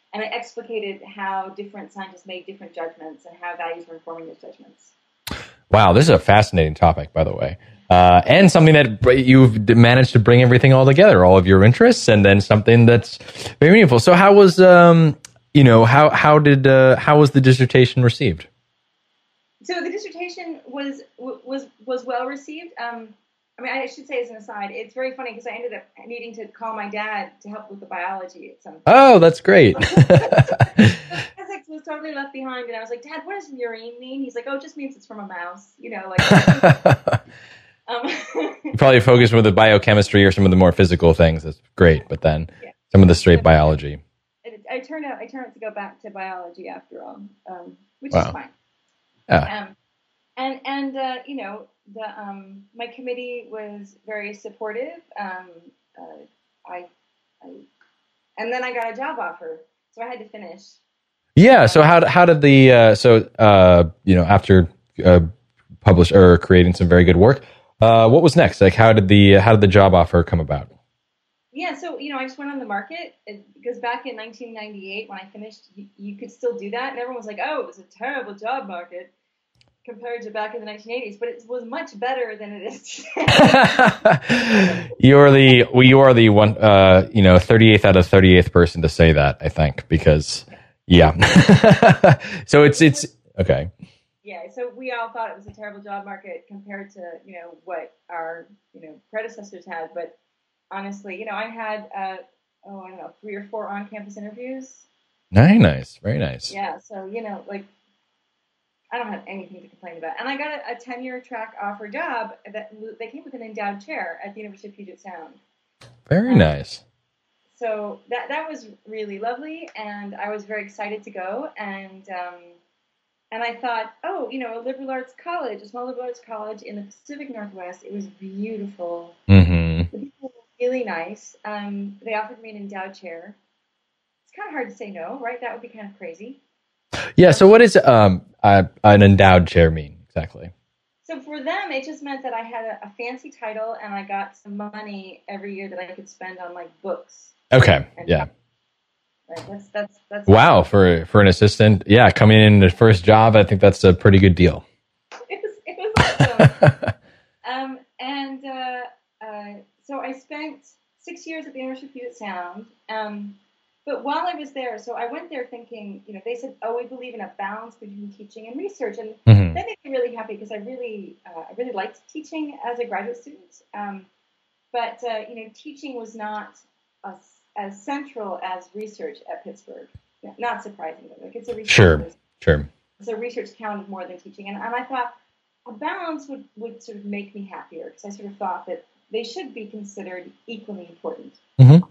and I explicated how different scientists made different judgments and how values were informing those judgments. Wow, this is a fascinating topic, by the way. Uh, and something that you've managed to bring everything all together, all of your interests, and then something that's very meaningful. So how was, um, you know, how, how did, uh, how was the dissertation received? So the dissertation was, was, was well received. Um, I mean, I should say as an aside, it's very funny because I ended up needing to call my dad to help with the biology at some point. Oh, that's great. Physics was totally left behind, and I was like, Dad, what does murine mean? He's like, oh, it just means it's from a mouse, you know, like. um, Probably focused with the biochemistry or some of the more physical things. That's great, but then yeah. some of the straight biology. It, I turned out, I turned out to go back to biology after all, um, which wow. is fine. Yeah. Um, and and uh, you know, the um, my committee was very supportive. Um, uh, I, I, and then I got a job offer, so I had to finish. Yeah. So how how did the uh, so uh, you know after uh, publish or creating some very good work, uh, what was next? Like how did the how did the job offer come about? Yeah, so you know, I just went on the market it, because back in nineteen ninety-eight, when I finished, you, you could still do that, and everyone was like, "Oh, it was a terrible job market." Compared to back in the nineteen eighties, but it was much better than it is today. You're the well, you are the one, uh, you know, thirty-eighth out of thirty-eighth person to say that, I think, because yeah. So it's it's okay. Yeah, so we all thought it was a terrible job market compared to you know what our you know predecessors had, but honestly, you know, I had uh, oh I don't know three or four on-campus interviews. Very nice, very nice. Yeah, so you know like. I don't have anything to complain about. And I got a, a tenure track offer job that they came with an endowed chair at the University of Puget Sound. Very um, nice. So that that was really lovely, and I was very excited to go. And um, and I thought, oh, you know, a liberal arts college, a small liberal arts college in the Pacific Northwest. It was beautiful. Mm-hmm. The people were really nice. Um, they offered me an endowed chair. It's kind of hard to say no, right? That would be kind of crazy. Yeah. So what does um, uh, an endowed chair mean exactly? So for them, it just meant that I had a, a fancy title and I got some money every year that I could spend on like books. Okay. Yeah. Right. That's that's that's. Wow. For for an assistant, yeah, coming in the first job, I think that's a pretty good deal. It was it was awesome. um, and uh, uh, so I spent six years at the University of Puget Sound. Um, But while I was there, so I went there thinking, you know, they said, oh, we believe in a balance between teaching and research. And mm-hmm. that made me really happy because I really, uh, I really liked teaching as a graduate student. Um, but, uh, you know, teaching was not a, as central as research at Pittsburgh. Not surprisingly. Like it's a research. Sure, sure. So research counted more than teaching. And, and I thought a balance would, would sort of make me happier because I sort of thought that they should be considered equally important. Mm-hmm.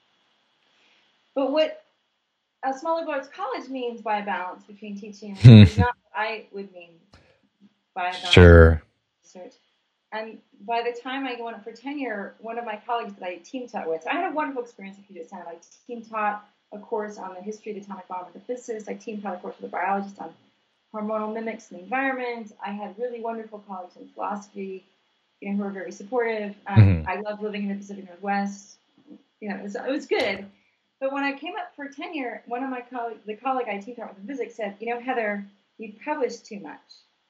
But what a small liberal arts college means by a balance between teaching and research is not what I would mean by a balance sure. between research. And by the time I went up for tenure, one of my colleagues that I team taught with, so I had a wonderful experience at Puget Sound. I team taught a course on the history of the atomic bomb with a physicist. I team taught a course with a biologist on hormonal mimics in the environment. I had really wonderful colleagues in philosophy, you know, who were very supportive. Um, mm-hmm. I loved living in the Pacific Northwest. You know, it was, it was good. But when I came up for tenure, one of my colleagues, the colleague I teamed with in physics, said, "You know, Heather, you published too much."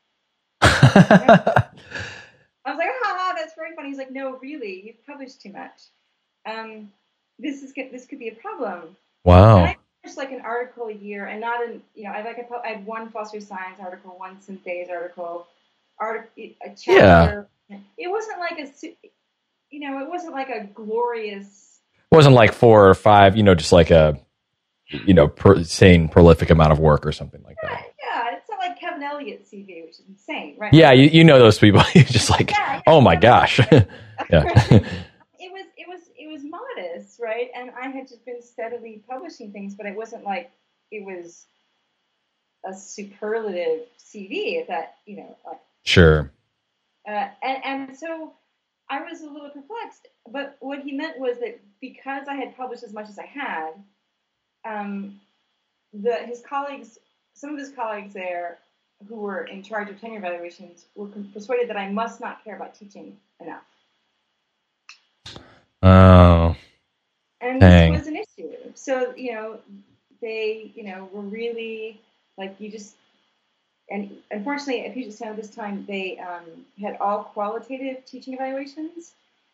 I was like, "Ha ha, that's very funny." He's like, "No, really, you've published too much. Um, this is this could be a problem." Wow. And I published like an article a year, and not in you know, I like I had one philosophy of science article, one synthase article, art a chapter. Yeah. It wasn't like a, you know, it wasn't like a glorious. It wasn't like four or five, you know, just like a, you know, per, sane, prolific amount of work or something like yeah, that. Yeah, it's not like Kevin Elliott's C V, which is insane, right? Yeah, you, you know those people. You're just like, yeah, yeah, oh my gosh. yeah. It was it was it was modest, right? And I had just been steadily publishing things, but it wasn't like it was a superlative C V that you know. Like, sure. Uh, and and so. I was a little perplexed, but what he meant was that because I had published as much as I had, um, the his colleagues, some of his colleagues there, who were in charge of tenure evaluations, were persuaded that I must not care about teaching enough. Oh, and dang. This was an issue. So you know, they, you know, were really like you just. And unfortunately, at Puget Sound this time, they um, had all qualitative teaching evaluations.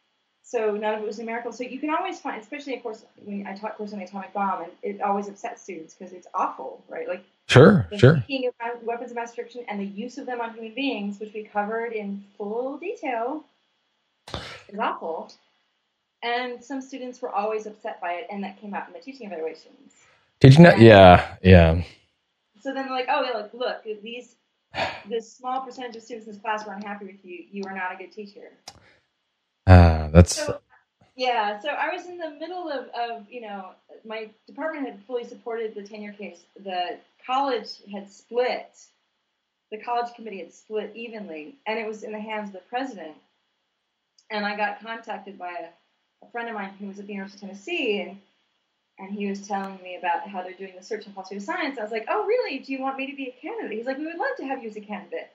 So none of it was numerical. So you can always find, especially, of course, when I taught course on the atomic bomb, and it always upsets students because it's awful, right? Like sure, the sure. making of weapons of mass destruction and the use of them on human beings, which we covered in full detail, is awful. And some students were always upset by it, and that came out in the teaching evaluations. Did you know? And yeah, yeah. So then they're like, oh, yeah, like, look, these, this small percentage of students in this class were unhappy with you. You are not a good teacher. Ah, uh, that's... So, yeah, so I was in the middle of, of, you know, my department had fully supported the tenure case. The college had split. The college committee had split evenly, and it was in the hands of the president. And I got contacted by a, a friend of mine who was at the University of Tennessee, and And he was telling me about how they're doing the search on philosophy of science. I was like, oh, really? Do you want me to be a candidate? He's like, we would love to have you as a candidate.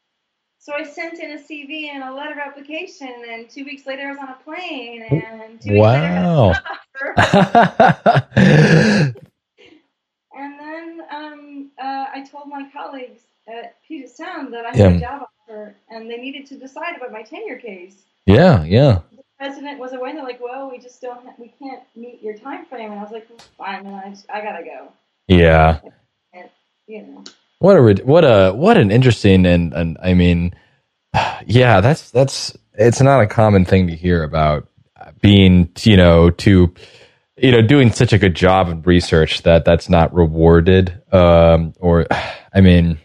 So I sent in a C V and a letter of application, and two weeks later I was on a plane, and two wow. weeks later I got an offer. And then um, uh, I told my colleagues at Puget Sound that I had yeah. a job offer, and they needed to decide about my tenure case. Yeah, yeah. The president was away, and they're like, well, we just don't, ha- we can't meet your time frame. And I was like, well, fine, man, I, just, I gotta go. Yeah. And, you know. What a, what a, what an interesting, and, and I mean, yeah, that's, that's, it's not a common thing to hear about being, you know, to, you know, doing such a good job of research that that's not rewarded. Um, or, I mean.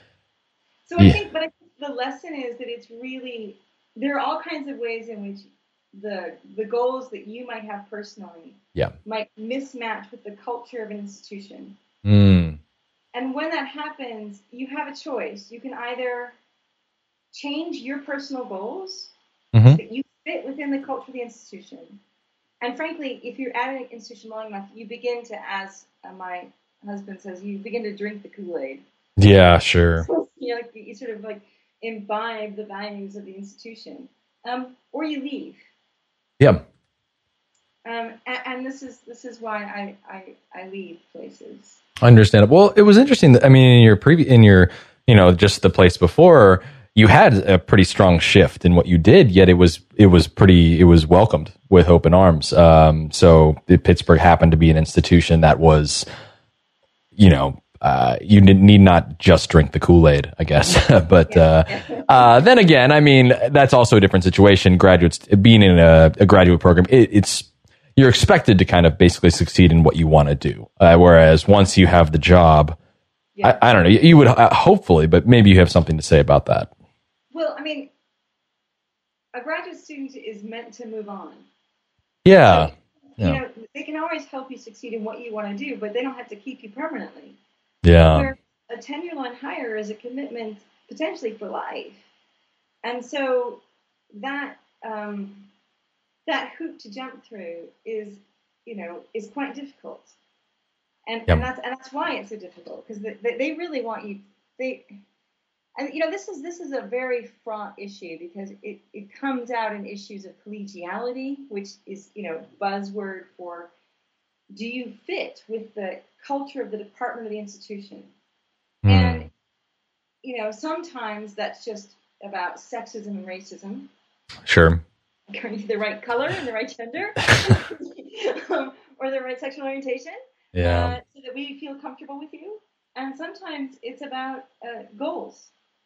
So I yeah. think, but I think the lesson is that it's really, there are all kinds of ways in which the the goals that you might have personally yeah. might mismatch with the culture of an institution. Mm. And when that happens, you have a choice. You can either change your personal goals mm-hmm. that you fit within the culture of the institution. And frankly, if you're at an institution long enough, you begin to, as uh, my husband says, you begin to drink the Kool-Aid. Yeah, sure. you know, you sort of like imbibe the values of the institution, um, or you leave. Yeah. Um, and, and this is this is why I, I, I leave places. Understandable. Well, it was interesting that, I mean, in your previous, in your, you know, just the place before, you had a pretty strong shift in what you did, yet it was it was pretty it was welcomed with open arms. Um, so Pittsburgh happened to be an institution that was, you know, uh, you need not just drink the Kool-Aid, I guess. but uh, uh, then again, I mean, that's also a different situation. Graduates being in a, a graduate program, it, it's you're expected to kind of basically succeed in what you want to do. Uh, whereas once you have the job, yeah. I, I don't know, you, you would uh, hopefully, but maybe you have something to say about that. Well, I mean, a graduate student is meant to move on. Yeah. So, you yeah. know, they can always help you succeed in what you want to do, but they don't have to keep you permanently. Yeah. Where a tenure-line hire is a commitment potentially for life. And so that um, that hoop to jump through is, you know, is quite difficult. And, yep. and that's and that's why it's so difficult, because they, they really want you. They and you know this is this is a very fraught issue, because it, it comes out in issues of collegiality, which is, you know, buzzword for, do you fit with the culture of the department or the institution? Mm. And you know, sometimes that's just about sexism and racism. Sure. Going to the right color and the right gender, um, or the right sexual orientation. Yeah. Uh, so that we feel comfortable with you. And sometimes it's about uh, goals,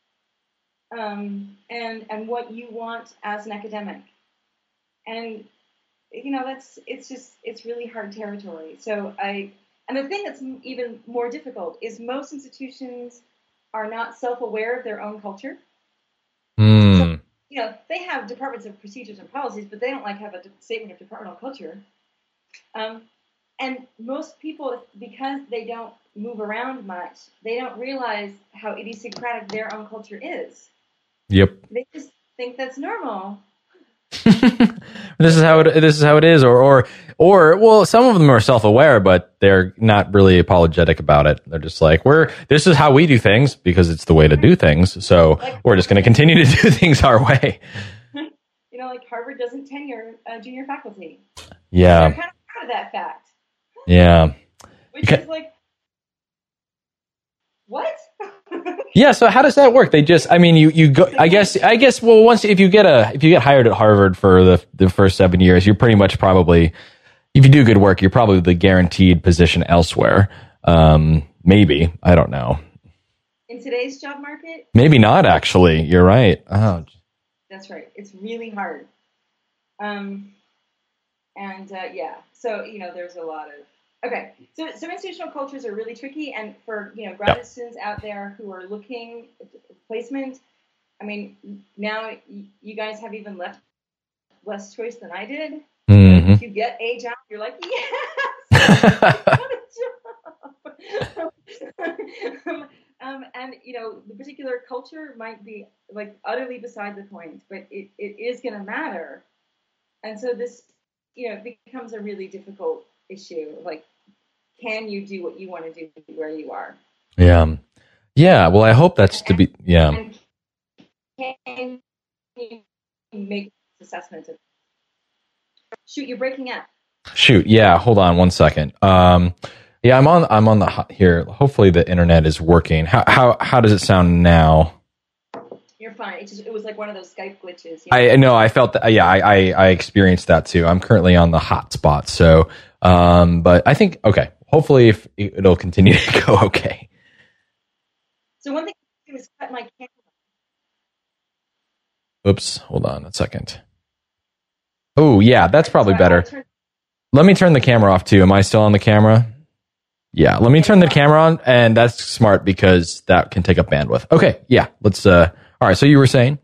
um, and and what you want as an academic. And you know, that's it's just it's really hard territory. So I and the thing that's even more difficult is most institutions are not self-aware of their own culture. Mm. So, you know, they have departments of procedures and policies, but they don't like have a statement of departmental culture. Um, and most people, because they don't move around much, they don't realize how idiosyncratic their own culture is. Yep. They just think that's normal. This is how it. This is how it is, or or or well, some of them are self-aware, but they're not really apologetic about it. They're just like, we're. This is how we do things because it's the way to do things. So like, we're just going to continue to do things our way. You know, like Harvard doesn't tenure uh, junior faculty. Yeah, they're kind of proud of that fact. Yeah, Which is like, what? Yeah, so how does that work? They just, I mean, you, you go, I guess, I guess, well, once, if you get a, if you get hired at Harvard for the, the first seven years, you're pretty much probably, if you do good work, you're probably the guaranteed position elsewhere. Um, maybe, I don't know. In today's job market? Maybe not, actually. You're right. Oh. That's right. It's really hard. Um, and, uh, yeah, so, you know, there's a lot of, okay, so some institutional cultures are really tricky, and for, you know, graduate students out there who are looking at placement, I mean, now you guys have even left less choice than I did. Mm-hmm. If you get a job, you're like, yes, I got a job. um, um, and, you know, the particular culture might be, like, utterly beside the point, but it, it is going to matter. And so this, you know, becomes a really difficult issue, like, can you do what you want to do where you are? Yeah. Yeah. Well, I hope that's and, to be, yeah. And can you make this assessment of, shoot, you're breaking up. Shoot. Yeah. Hold on one second. Um, yeah, I'm on, I'm on the hot here. Hopefully the internet is working. How, how, how does it sound now? You're fine. It just, it was like one of those Skype glitches. You know? I know. I felt that. Yeah. I, I, I experienced that too. I'm currently on the hotspot. So, um, but I think, okay. Hopefully, if it'll continue to go okay. So one thing I do is cut my camera. Oops, hold on a second. Oh, yeah, that's probably so better. Turn- let me turn the camera off too. Am I still on the camera? Yeah, let me turn the camera on, and that's smart because that can take up bandwidth. Okay, yeah, let's. Uh, all right, so you were saying?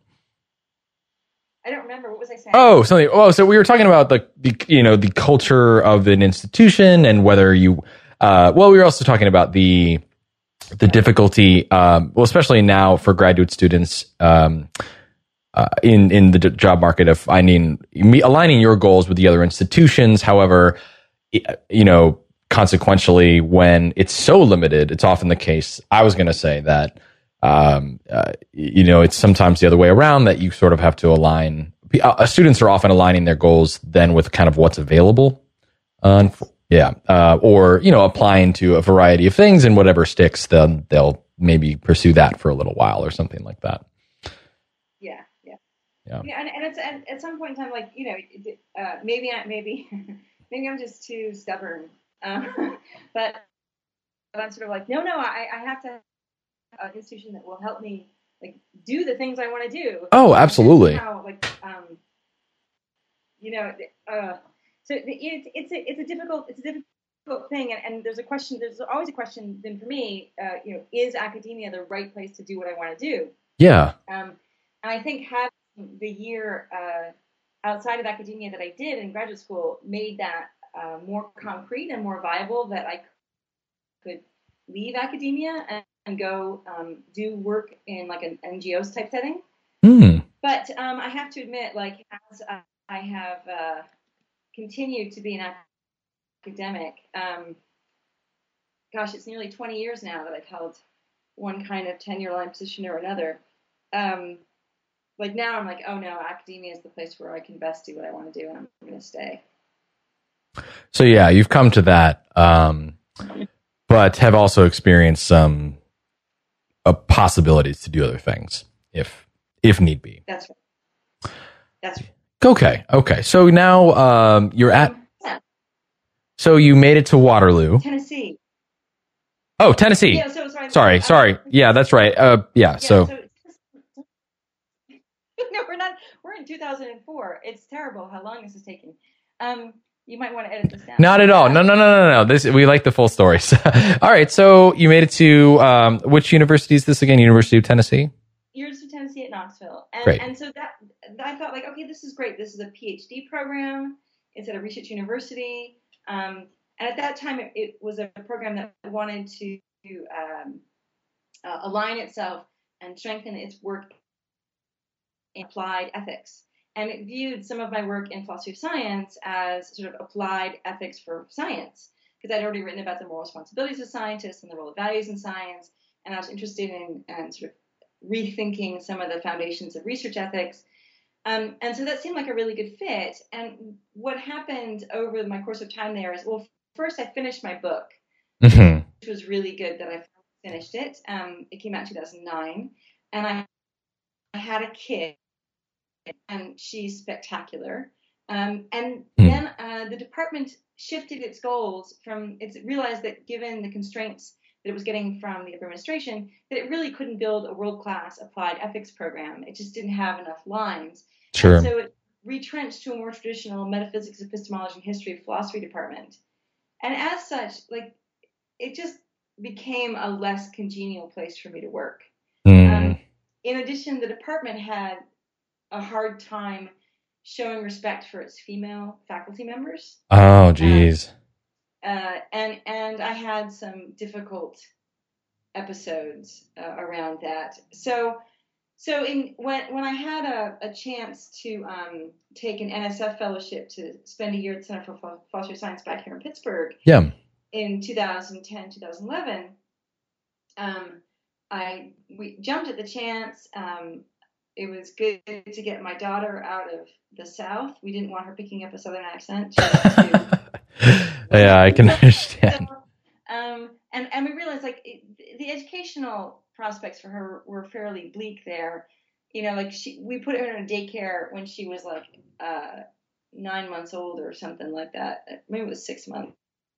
I don't remember. What was I saying? Oh, something. Oh, so we were talking about the, the you know, the culture of an institution and whether you. Uh, well, we were also talking about the the difficulty. Um, well, especially now for graduate students um, uh, in in the job market of finding aligning your goals with the other institutions. However, you know, consequentially, when it's so limited, it's often the case. I was going to say that. Um, uh, you know, it's sometimes the other way around that you sort of have to align. Uh, students are often aligning their goals then with kind of what's available. Uh, yeah. Uh, or, you know, applying to a variety of things, and whatever sticks, then they'll maybe pursue that for a little while or something like that. Yeah. Yeah. Yeah. Yeah. And, and it's at, at some point in time, like, you know, uh, maybe, I, maybe, maybe I'm just too stubborn. Um, but, but I'm sort of like, no, no, I, I have to an institution that will help me like do the things I want to do. Oh, absolutely. How, like, um, you know, uh, so the, it's it's a it's a difficult it's a difficult thing, and, and there's a question. There's always a question. Then for me, uh, you know, is academia the right place to do what I want to do? Yeah. Um, and I think having the year uh, outside of academia that I did in graduate school made that uh, more concrete and more viable. That I could leave academia and and go um, do work in like an N G O's type setting. Mm. But um, I have to admit, like, as I have uh, continued to be an academic, um, gosh, it's nearly twenty years now that I've held one kind of tenure-line position or another. Um, like now I'm like, oh no, academia is the place where I can best do what I want to do, and I'm going to stay. So yeah, you've come to that, um, but have also experienced some uh, possibilities to do other things if if need be. That's right. That's right. Okay. Okay. So now um, you're at. Yeah. So you made it to Waterloo, Tennessee. Oh, Tennessee. Yeah. So sorry. Sorry. I, sorry. I, yeah, that's right. Uh, yeah. yeah so. so no, we're not. We're in two thousand four. It's terrible how long this is taking. Um, you might want to edit this down. Not at all. No, no, no, no, no. This we like the full stories. All right. So you made it to um, which university is this again? University of Tennessee. University of Tennessee at Knoxville. And, great. and so that I thought, like, okay, this is great. This is a PhD program. It's at a research university. Um, and at that time, it, it was a program that wanted to um, uh, align itself and strengthen its work in applied ethics. And it viewed some of my work in philosophy of science as sort of applied ethics for science, because I'd already written about the moral responsibilities of scientists and the role of values in science. And I was interested in, in sort of rethinking some of the foundations of research ethics. Um, and so that seemed like a really good fit. And what happened over my course of time there is, well, first I finished my book, mm-hmm. which was really good that I found finished it. Um, it came out in two thousand nine, and I, I had a kid, and she's spectacular. Um, and Hmm. then uh, the department shifted its goals from, it realized that given the constraints that it was getting from the administration, that it really couldn't build a world-class applied ethics program. It just didn't have enough lines. Sure. And so it retrenched to a more traditional metaphysics, epistemology, and history philosophy department. And as such, like, it just became a less congenial place for me to work. Mm. Um, in addition, the department had a hard time showing respect for its female faculty members. Oh, geez. Um, uh, and and I had some difficult episodes uh, around that. So so in when when I had a, a chance to um, take an N S F fellowship to spend a year at the Center for Philosophy of Science back here in Pittsburgh. Yeah. In two thousand ten, two thousand eleven, um, I we jumped at the chance. Um, it was good to get my daughter out of the South. We didn't want her picking up a Southern accent. To, yeah, I can understand. So, um, and and we realized like it, the educational prospects for her were fairly bleak there. You know, like she, we put her in a daycare when she was like uh, nine months old or something like that. Maybe it was six months.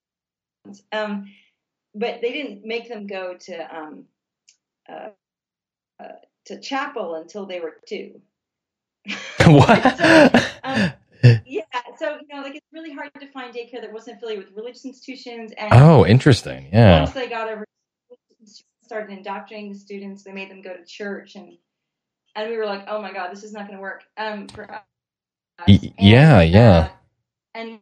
Um, but they didn't make them go to um, uh, uh, to chapel until they were two. What? so, um, yeah, so you know, like it's really hard to find daycare that wasn't affiliated with religious institutions. And oh, interesting. Yeah. Once they got over, started indoctrinating the students. They made them go to church, and and we were like, oh my God, this is not going to work. Um, for us. Y- yeah, and, yeah. Uh, and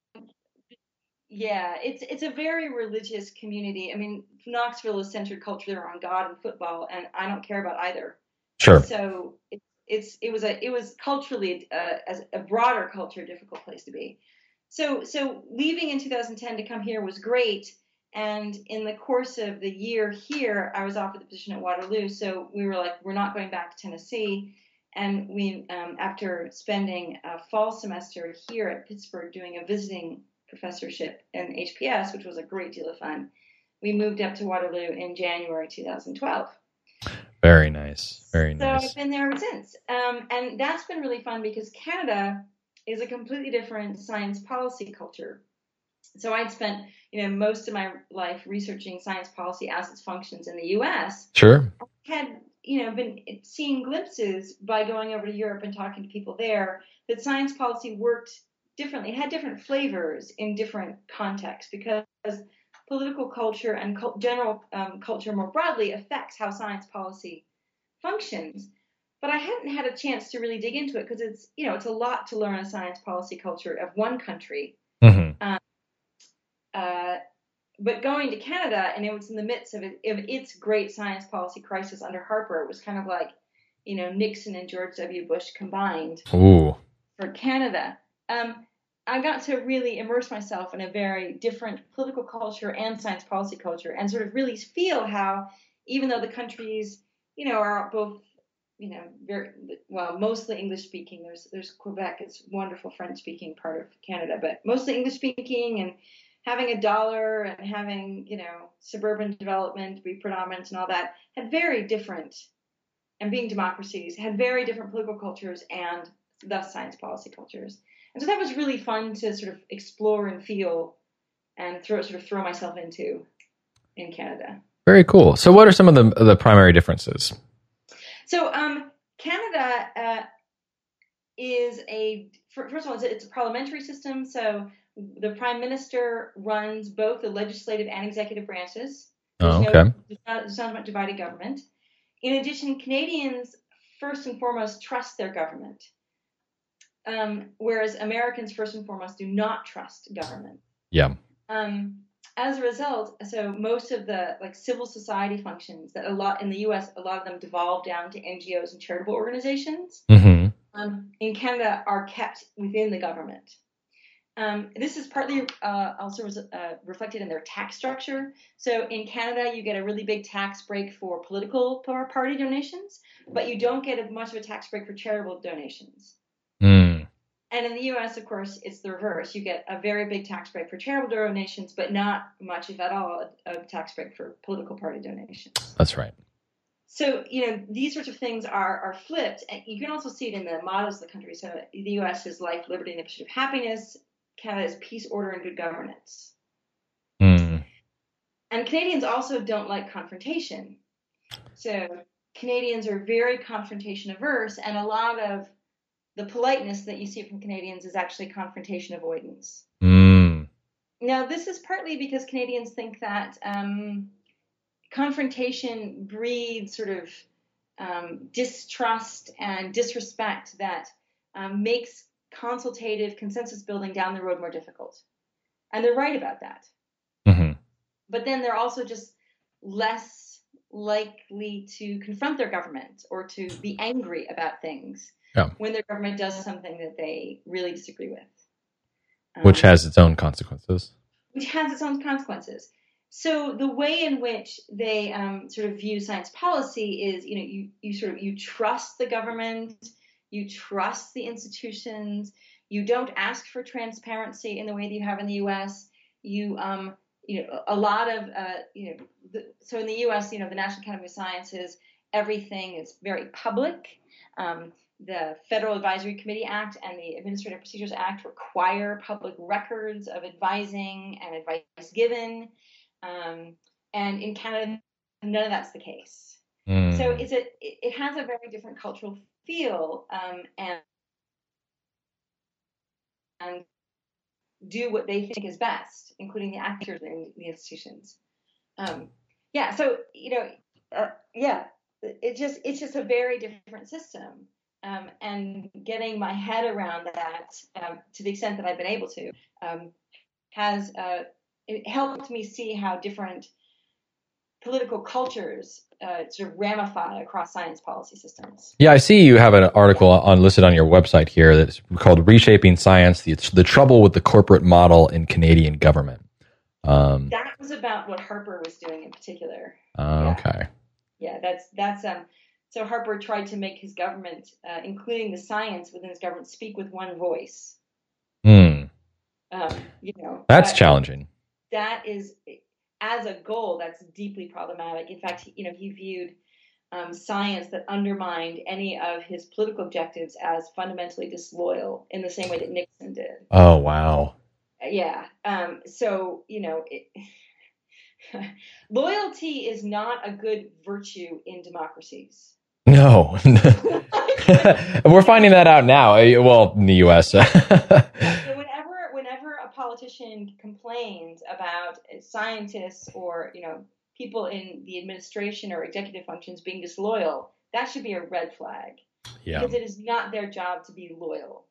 Yeah, it's it's a very religious community. I mean, Knoxville is centered culturally around God and football, and I don't care about either. Sure. So it, it's it was a it was culturally uh, as a broader culture a difficult place to be. So so leaving in two thousand ten to come here was great, and in the course of the year here, I was offered the position at Waterloo. So we were like, we're not going back to Tennessee, and we um, after spending a fall semester here at Pittsburgh doing a visiting professorship in H P S, which was a great deal of fun, we moved up to Waterloo in January two thousand twelve. Very nice. Very so nice. So I've been there ever since. Um, and that's been really fun because Canada is a completely different science policy culture. So I'd spent, you know, most of my life researching science policy as its functions in the U S. Sure. I had, you know, been seeing glimpses by going over to Europe and talking to people there that science policy worked differently. It had different flavors in different contexts because political culture and co- general um, culture more broadly affects how science policy functions. But I hadn't had a chance to really dig into it because it's, you know, it's a lot to learn a science policy culture of one country. Mm-hmm. Um, uh, but going to Canada, and it was in the midst of, it, of its great science policy crisis under Harper, it was kind of like, you know, Nixon and George W. Bush combined. Ooh. For Canada. Um, I got to really immerse myself in a very different political culture and science policy culture and sort of really feel how, even though the countries, you know, are both, you know, very, well, mostly English speaking. There's, there's Quebec, it's a wonderful French speaking part of Canada, but mostly English speaking, and having a dollar and having, you know, suburban development be predominant and all that had very different, and being democracies had very different political cultures and thus science policy cultures. And so that was really fun to sort of explore and feel and throw sort of throw myself into in Canada. Very cool. So what are some of the the primary differences? So um, Canada uh, is a, first of all, it's a, it's a parliamentary system. So the prime minister runs both the legislative and executive branches. There's Oh, okay. No, there's not, there's not divided government. In addition, Canadians first and foremost trust their government. Um, whereas Americans, first and foremost, do not trust government. Yeah. Um, as a result, so most of the like civil society functions that a lot in the U S, a lot of them devolve down to N G Os and charitable organizations. Mm-hmm. Um, in Canada, are kept within the government. Um, this is partly uh, also uh, reflected in their tax structure. So in Canada, you get a really big tax break for political party donations, but you don't get much of a tax break for charitable donations. Mm. And in the U S, of course, it's the reverse. You get a very big tax break for charitable donations, but not much, if at all, a, a tax break for political party donations. That's right. So, you know, these sorts of things are are flipped. And you can also see it in the mottos of the country. So the U S is life, liberty, and the pursuit of happiness. Canada is peace, order, and good governance. Mm. And Canadians also don't like confrontation. So Canadians are very confrontation averse, and a lot of the politeness that you see from Canadians is actually confrontation avoidance. Mm. Now, this is partly because Canadians think that um, confrontation breeds sort of um, distrust and disrespect that um, makes consultative consensus building down the road more difficult. And they're right about that. Mm-hmm. But then they're also just less likely to confront their government or to be angry about things yeah. when their government does something that they really disagree with. Um, which has its own consequences. Which has its own consequences. So the way in which they um, sort of view science policy is, you know, you, you sort of, you trust the government, you trust the institutions, you don't ask for transparency in the way that you have in the U S. You, um, you know, a lot of, uh, you know, the, so in the U S, you know, the National Academy of Sciences, everything is very public. Um, the Federal Advisory Committee Act and the Administrative Procedures Act require public records of advising and advice given. Um, and in Canada, none of that's the case. Mm. So it's a, it has a very different cultural feel, um, and, and do what they think is best, including the actors in the institutions. Um, yeah, so, you know, uh, yeah, it just it's just a very different system. Um, and getting my head around that, um, to the extent that I've been able to, um, has uh, it helped me see how different political cultures uh, sort of ramify across science policy systems. Yeah, I see you have an article on listed on your website here that's called "Reshaping Science: The, the Trouble with the Corporate Model in Canadian Government." Um, that was about what Harper was doing in particular. Uh, yeah. Okay. Yeah, that's that's um. So Harper tried to make his government, uh, including the science within his government, speak with one voice. Hmm. Um, you know, that's that, challenging. That is, as a goal, that's deeply problematic. In fact, you know, he viewed um, science that undermined any of his political objectives as fundamentally disloyal, in the same way that Nixon did. Oh, wow. Yeah. Um, so, you know, it, loyalty is not a good virtue in democracies. No. We're finding that out now. Well, in the U S. So whenever, whenever a politician complains about scientists or, you know, people in the administration or executive functions being disloyal, that should be a red flag. Yeah. Because it is not their job to be loyal.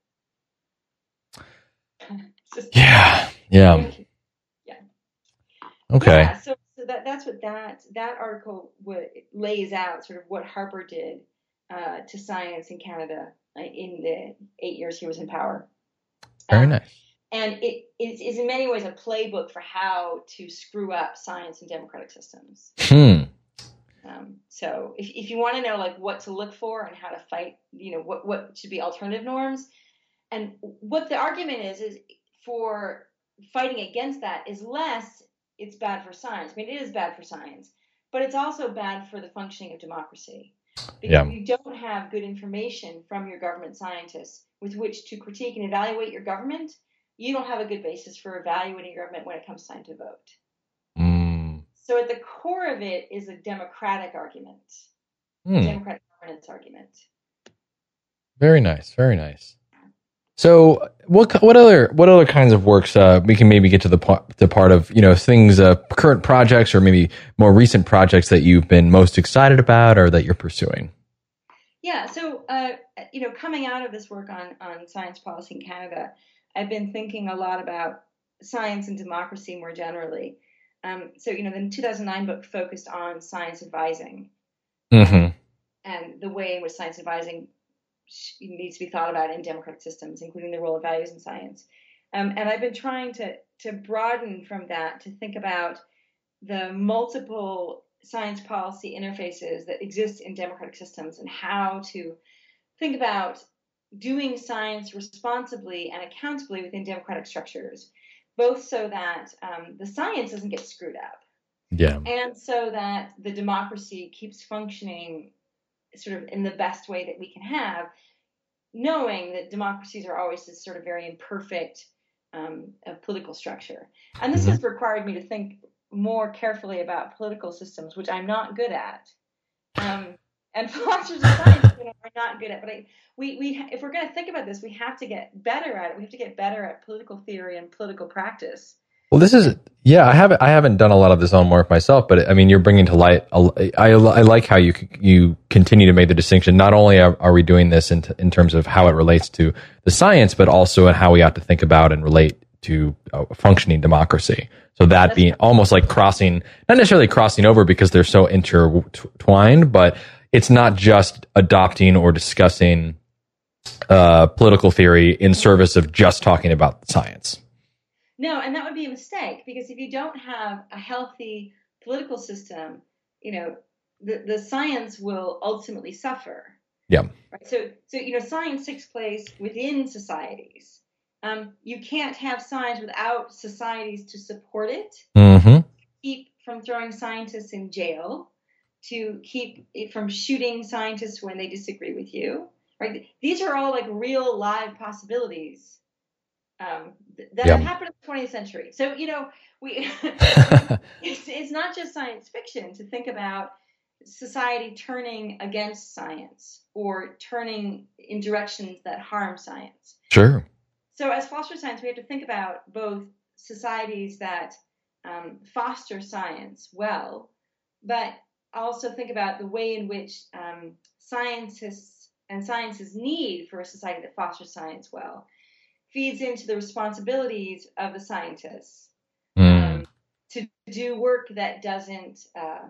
Just, yeah. Yeah. Yeah. Okay. Yeah, so so that that's what that that article w- lays out, sort of what Harper did uh, to science in Canada uh, in the eight years he was in power. Very um, nice. And it, it is in many ways a playbook for how to screw up science and democratic systems. Hmm. Um, so if if you want to know like what to look for and how to fight, you know, what what should be alternative norms, and what the argument is is for fighting against that is less. It's bad for science. I mean, it is bad for science, but it's also bad for the functioning of democracy. Because yeah. if you don't have good information from your government scientists with which to critique and evaluate your government, you don't have a good basis for evaluating your government when it comes time to vote. Mm. So at the core of it is a democratic argument, mm. democratic governance argument. Very nice. Very nice. So, what what other what other kinds of works uh, we can maybe get to the part, the part of you know things, uh, current projects or maybe more recent projects that you've been most excited about or that you're pursuing? Yeah, so uh, you know, coming out of this work on on science policy in Canada, I've been thinking a lot about science and democracy more generally. Um, so you know, the two thousand nine book focused on science advising, mm-hmm. and the way in which science advising needs to be thought about in democratic systems, including the role of values in science. Um, and I've been trying to to broaden from that to think about the multiple science policy interfaces that exist in democratic systems and how to think about doing science responsibly and accountably within democratic structures, both so that um, the science doesn't get screwed up, Yeah. and so that the democracy keeps functioning sort of in the best way that we can have, knowing that democracies are always this sort of very imperfect um, political structure. And this Mm-hmm. has required me to think more carefully about political systems, which I'm not good at. Um, and philosophers of science, you know, are not good at. But I, we, we, if we're going to think about this, we have to get better at it. We have to get better at political theory and political practice. Well, this is, yeah, I haven't, I haven't done a lot of this homework myself, but I mean, you're bringing to light, I, I, I like how you, you continue to make the distinction. Not only are, are we doing this in, in terms of how it relates to the science, but also in how we ought to think about and relate to a functioning democracy. So that That's being right. almost like crossing, not necessarily crossing over because they're so intertwined, but it's not just adopting or discussing uh, political theory in service of just talking about science. No, and that would be a mistake, because if you don't have a healthy political system, you know, the, the science will ultimately suffer. Yeah. Right? So, so you know, science takes place within societies. Um, you can't have science without societies to support it. Mm-hmm. Keep from throwing scientists in jail, to keep it from shooting scientists when they disagree with you. Right? These are all like real live possibilities. Um, that yeah. have happened in the twentieth century. So, you know, we it's, it's not just science fiction to think about society turning against science or turning in directions that harm science. Sure. So as philosophers of science, we have to think about both societies that um, foster science well, but also think about the way in which um, scientists and science's need for a society that fosters science well feeds into the responsibilities of the scientists mm. um, to do work that doesn't uh,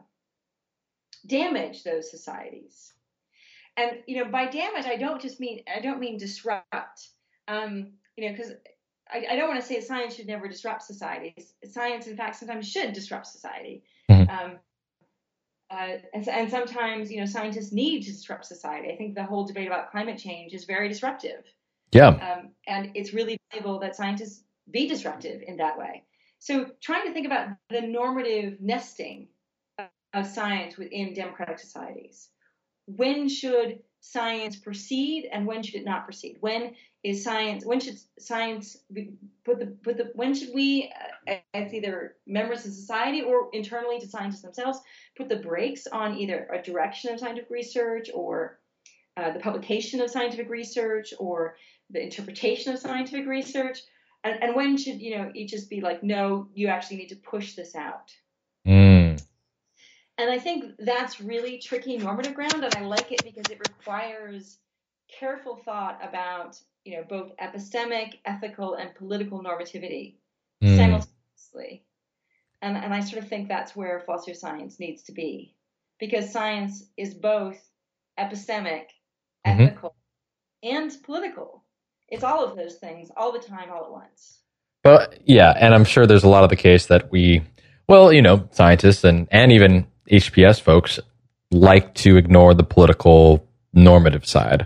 damage those societies. And you know, by damage, I don't just mean I don't mean disrupt. Um, you know, because I, I don't want to say science should never disrupt societies. Science, in fact, sometimes should disrupt society. Mm-hmm. Um, uh, and, and sometimes, you know, scientists need to disrupt society. I think the whole debate about climate change is very disruptive. Yeah. Um, and it's really valuable that scientists be disruptive in that way. So trying to think about the normative nesting of science within democratic societies. When should science proceed and when should it not proceed? When is science, when should science be, put the, put the, when should we, uh, as either members of society or internally to scientists themselves, put the brakes on either a direction of scientific research or uh, the publication of scientific research or the interpretation of scientific research, and, and when should, you know, it just be like, no, you actually need to push this out. Mm. And I think that's really tricky normative ground, and I like it because it requires careful thought about, you know, both epistemic, ethical, and political normativity mm. simultaneously. And, and I sort of think that's where philosophy of science needs to be, because science is both epistemic, mm-hmm. ethical, and political. It's all of those things all the time, all at once. But yeah, and I'm sure there's a lot of the case that we, well, you know, scientists and, and even H P S folks like to ignore the political normative side.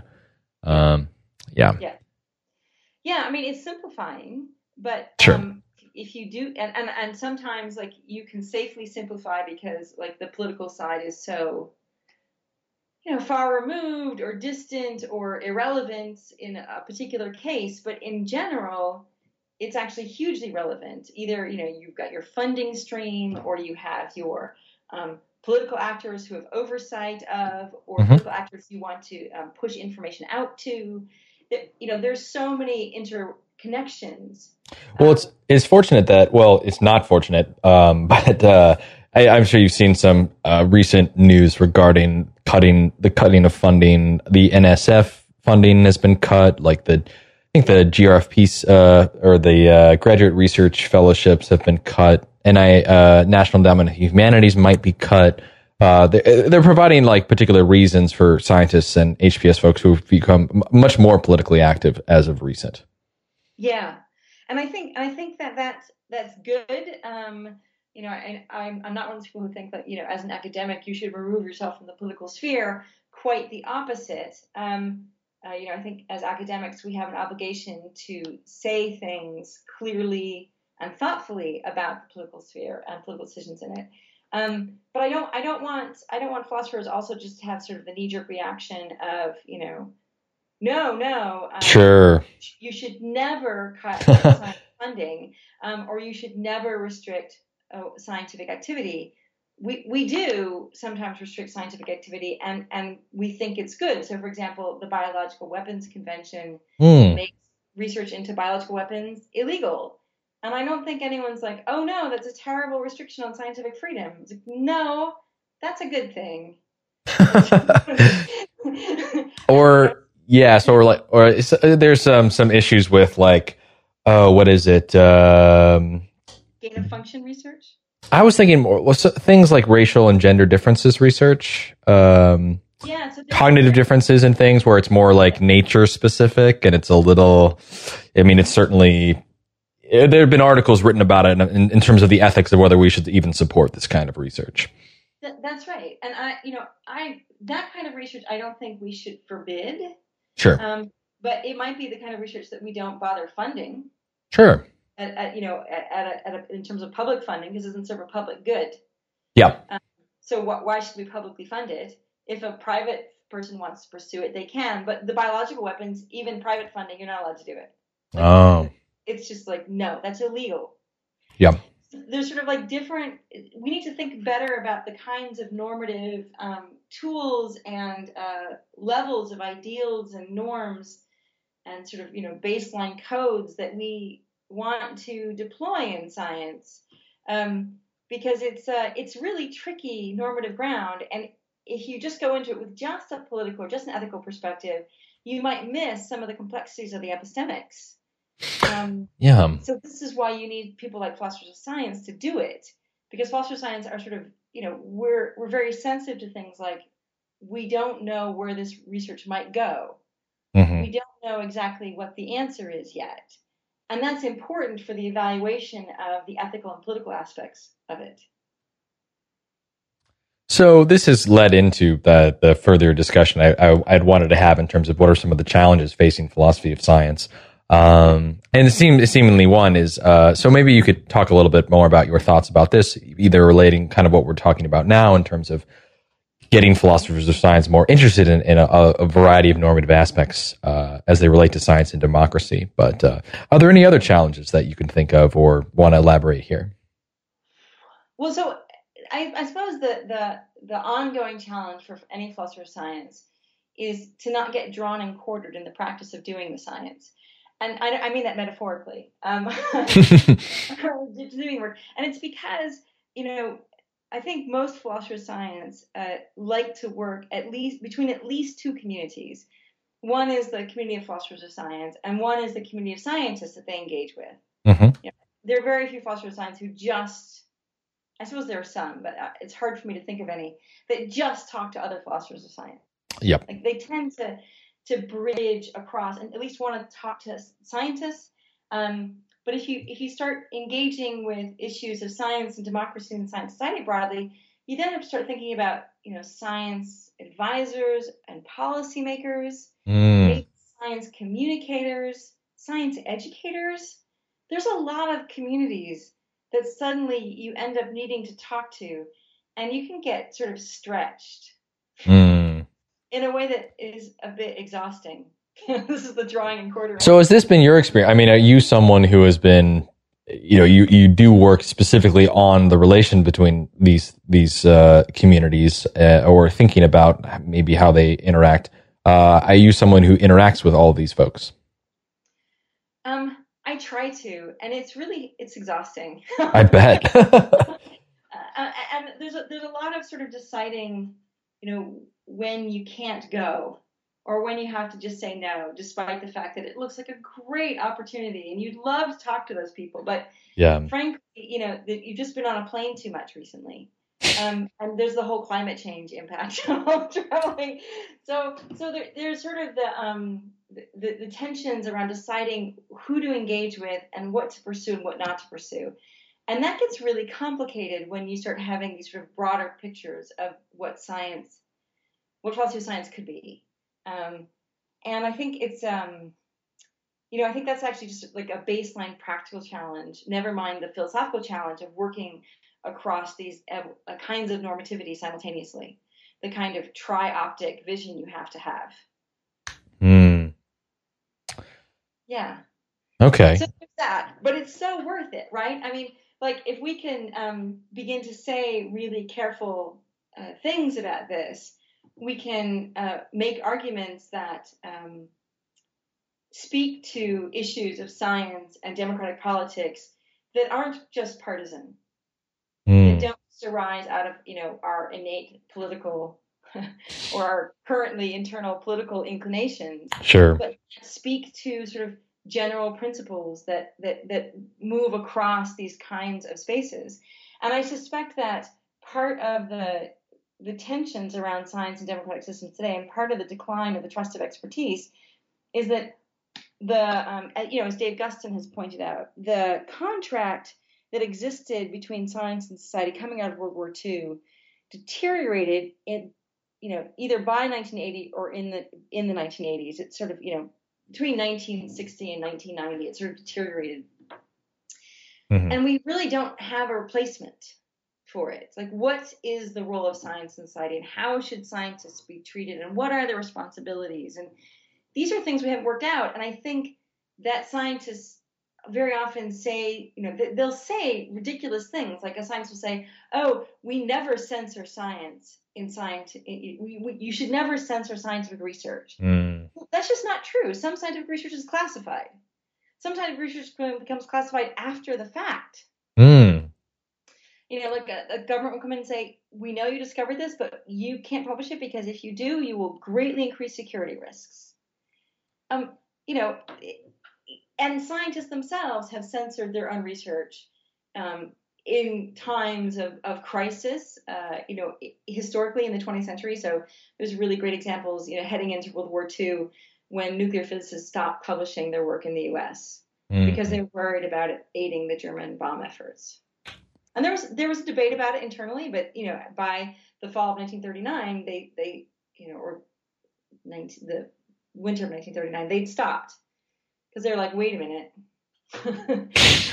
Um, yeah. Yeah. Yeah. I mean, it's simplifying, but sure. um, if you do, and, and, and sometimes like you can safely simplify because like the political side is so, you know, far removed or distant or irrelevant in a particular case, but in general, it's actually hugely relevant. Either, you know, you've got your funding stream or you have your um, political actors who have oversight of, or mm-hmm. political actors you want to um, push information out to. You know, there's so many interconnections. Well, um, it's it's fortunate that, well, it's not fortunate, um, but uh, I, I'm sure you've seen some uh, recent news regarding cutting the cutting of funding. The N S F funding has been cut. Like the, I think the G R F P uh, or the uh, graduate research fellowships have been cut. And I uh, National Endowment of Humanities might be cut. Uh, they're, they're providing like particular reasons for scientists and H P S folks who have become m- much more politically active as of recent. Yeah, and I think I think that that's that's good. Um, you know, I, I'm I'm not one of those people who think that, you know, as an academic you should remove yourself from the political sphere. Quite the opposite. Um, uh, you know, I think as academics, we have an obligation to say things clearly and thoughtfully about the political sphere and political decisions in it. Um, but I don't, I don't want, I don't want philosophers also just to have sort of the knee-jerk reaction of, you know, no, no, um, Sure. you should never cut science funding, um, or you should never restrict uh, scientific activity. We we do sometimes restrict scientific activity, and, and we think it's good. So, for example, the Biological Weapons Convention Mm. makes research into biological weapons illegal. And I don't think anyone's like, oh, no, that's a terrible restriction on scientific freedom. It's like, no, that's a good thing. Or, yeah, so we're like, or it's, uh, there's um, some issues with like, oh, what is it? Um, Gain of function research? I was thinking more well, so things like racial and gender differences research, um, yeah, so cognitive differences and things where it's more like nature specific, and it's a little. I mean, it's certainly there have been articles written about it in, in terms of the ethics of whether we should even support this kind of research. Th- that's right, and I, you know, I that kind of research I don't think we should forbid. Sure, um, but it might be the kind of research that we don't bother funding. Sure. At, at, you know, at, at, a, at a, in terms of public funding, because it doesn't serve a public good. Yeah. Um, so what, why should we publicly fund it? If a private person wants to pursue it, they can. But the biological weapons, even private funding, you're not allowed to do it. Like, oh. It's just like, no, that's illegal. Yeah. There's sort of like different, we need to think better about the kinds of normative um, tools and uh, levels of ideals and norms and sort of, you know, baseline codes that we want to deploy in science, um, because it's uh, it's really tricky normative ground, and if you just go into it with just a political or just an ethical perspective, you might miss some of the complexities of the epistemics. Um, yeah. So this is why you need people like philosophers of science to do it, because philosophers of science are sort of, you know, we're we're very sensitive to things like we don't know where this research might go. Mm-hmm. We don't know exactly what the answer is yet. And that's important for the evaluation of the ethical and political aspects of it. So this has led into the the further discussion I, I, I'd wanted to have in terms of what are some of the challenges facing philosophy of science. Um, and it seems seemingly one is, uh, so maybe you could talk a little bit more about your thoughts about this, either relating kind of what we're talking about now in terms of getting philosophers of science more interested in, in a, a variety of normative aspects uh, as they relate to science and democracy. But uh, are there any other challenges that you can think of or want to elaborate here? Well, so I, I suppose the, the the ongoing challenge for any philosopher of science is to not get drawn and quartered in the practice of doing the science. And I, I mean that metaphorically. Um, doing work. And it's because, you know, I think most philosophers of science uh, like to work at least between at least two communities. One is the community of philosophers of science, and one is the community of scientists that they engage with. Mm-hmm. You know, there are very few philosophers of science who just, I suppose there are some, but it's hard for me to think of any, that just talk to other philosophers of science. Yep. Like they tend to to bridge across and at least want to talk to scientists. Um, But if you if you start engaging with issues of science and democracy and science society broadly, you then have to start thinking about, you know, science advisors and policymakers, Mm. maybe science communicators, science educators. There's a lot of communities that suddenly you end up needing to talk to, and you can get sort of stretched Mm. in a way that is a bit exhausting. This is the drawing and quartering. So has this been your experience? I mean, are you someone who has been, you know, you, you do work specifically on the relation between these these uh, communities uh, or thinking about maybe how they interact? Uh, are you someone who interacts with all of these folks? Um, I try to, and it's really, it's exhausting. I bet. uh, and there's a, there's a lot of sort of deciding, you know, when you can't go, or when you have to just say no, despite the fact that it looks like a great opportunity and you'd love to talk to those people. But yeah, frankly, you know, that you've just been on a plane too much recently. Um, and there's the whole climate change impact of traveling. So, so there, there's sort of the, um, the, the tensions around deciding who to engage with and what to pursue and what not to pursue. And that gets really complicated when you start having these sort of broader pictures of what science, what philosophy of science could be. Um, And I think it's, um, you know, I think that's actually just like a baseline practical challenge, never mind the philosophical challenge of working across these uh, kinds of normativity simultaneously, the kind of trioptic vision you have to have. Mm. Yeah. Okay. So there's that, but it's so worth it, right? I mean, like if we can um, begin to say really careful uh, things about this, we can uh, make arguments that um, speak to issues of science and democratic politics that aren't just partisan, Mm. that don't just arise out of, you know, our innate political or our currently internal political inclinations, Sure. but speak to sort of general principles that that that move across these kinds of spaces. And I suspect that part of the the tensions around science and democratic systems today, and part of the decline of the trust of expertise, is that the um, you know, as Dave Guston has pointed out, the contract that existed between science and society coming out of World War Two deteriorated in, you know, either by nineteen eighty or in the in the nineteen eighties. It sort of, you know, between nineteen sixty and nineteen ninety, it sort of deteriorated. Mm-hmm. And we really don't have a replacement for it. It's like, what is the role of science in society, and how should scientists be treated, and what are their responsibilities? And these are things we haven't worked out. And I think that scientists very often say, you know, they'll say ridiculous things. Like a scientist will say, oh, we never censor science in science. We, we, you should never censor scientific research. Mm. Well, that's just not true. Some scientific research is classified. Some scientific research becomes classified after the fact. Mm. You know, like a, a government will come in and say, we know you discovered this, but you can't publish it because if you do, you will greatly increase security risks. Um, you know, and scientists themselves have censored their own research um, in times of, of crisis, uh, you know, historically in the twentieth century. So there's really great examples, you know, heading into World War Two when nuclear physicists stopped publishing their work in the U S mm-hmm. because they were worried about it aiding the German bomb efforts. And there was there was a debate about it internally, but, you know, by the fall of nineteen thirty-nine, they, they you know, or nineteen, the winter of nineteen thirty-nine, they'd stopped because they're like, wait a minute,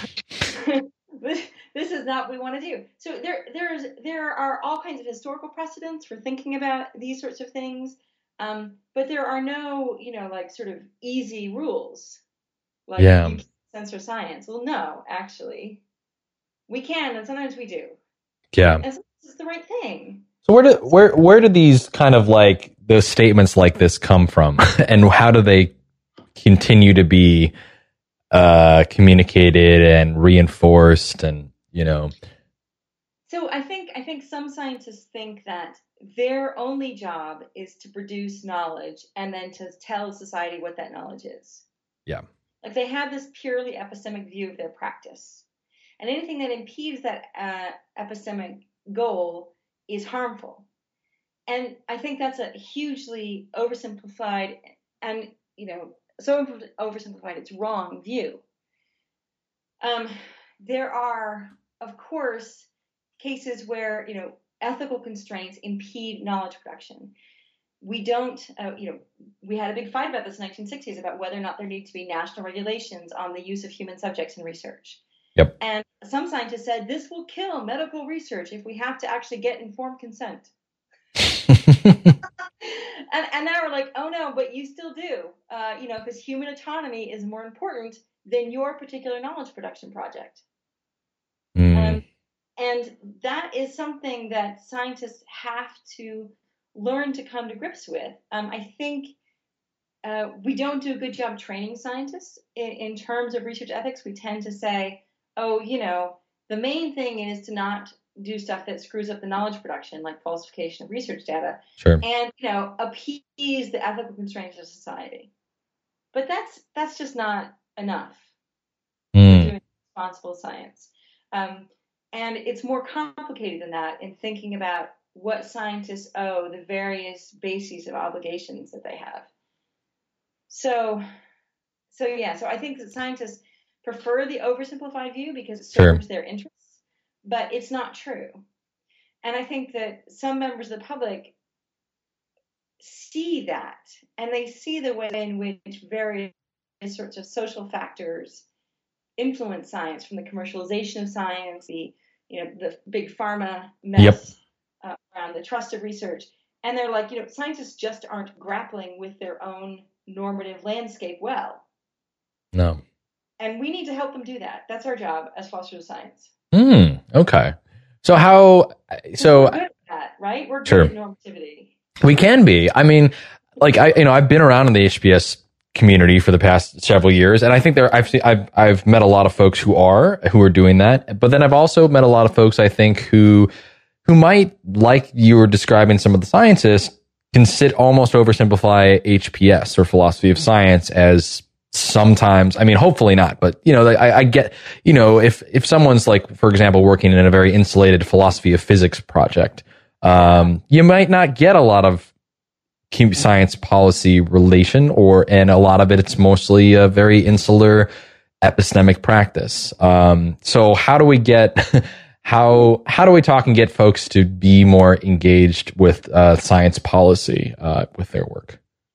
this, this is not what we want to do. So there, there's, there are all kinds of historical precedents for thinking about these sorts of things, um, but there are no, you know, like sort of easy rules, like yeah. you can't censor science. Well, no, actually, we can, and sometimes we do. Yeah, and sometimes it's the right thing. So where do where where do these kind of like those statements like this come from, and how do they continue to be uh, communicated and reinforced, and you know? So I think I think some scientists think that their only job is to produce knowledge and then to tell society what that knowledge is. Yeah, like they have this purely epistemic view of their practice, and anything that impedes that uh, epistemic goal is harmful. And I think that's a hugely oversimplified and, you know, so oversimplified it's wrong view. Um, there are, of course, cases where, you know, ethical constraints impede knowledge production. We don't, uh, you know, we had a big fight about this in the nineteen sixties about whether or not there need to be national regulations on the use of human subjects in research. Yep. And some scientists said this will kill medical research if we have to actually get informed consent. and, and now we're like, oh no, but you still do, uh, you know, because human autonomy is more important than your particular knowledge production project. Mm. Um, and that is something that scientists have to learn to come to grips with. Um, I think uh, we don't do a good job training scientists in, in terms of research ethics. We tend to say, oh, you know, the main thing is to not do stuff that screws up the knowledge production, like falsification of research data, sure. and, you know, appease the ethical constraints of society. But that's that's just not enough mm. for doing responsible science. Um, and it's more complicated than that in thinking about what scientists owe the various bases of obligations that they have. So, so yeah, so I think that scientists prefer the oversimplified view because it serves sure. their interests. But it's not true. And I think that some members of the public see that, and they see the way in which various sorts of social factors influence science, from the commercialization of science, the you know the big pharma mess Yep. uh, around the trust of research, and they're like, you know, scientists just aren't grappling with their own normative landscape well. No. And we need to help them do that. That's our job as fosters of science. Hmm. Okay. So how? So we're good at that, right? We're good sure. at normativity. We can be. I mean, like I, you know, I've been around in the H B S community for the past several years, and I think there, I've, seen, I've, I've met a lot of folks who are who are doing that. But then I've also met a lot of folks, I think, who who might, like you were describing, some of the scientists, can sit almost oversimplify H P S, or philosophy of science, as sometimes, I mean, hopefully not, but you know, I, I get, you know, if if someone's like, for example, working in a very insulated philosophy of physics project, um, you might not get a lot of science policy relation, or and a lot of it, it's mostly a very insular epistemic practice. Um, so how do we get how how do we talk and get folks to be more engaged with uh, science policy uh, with their work?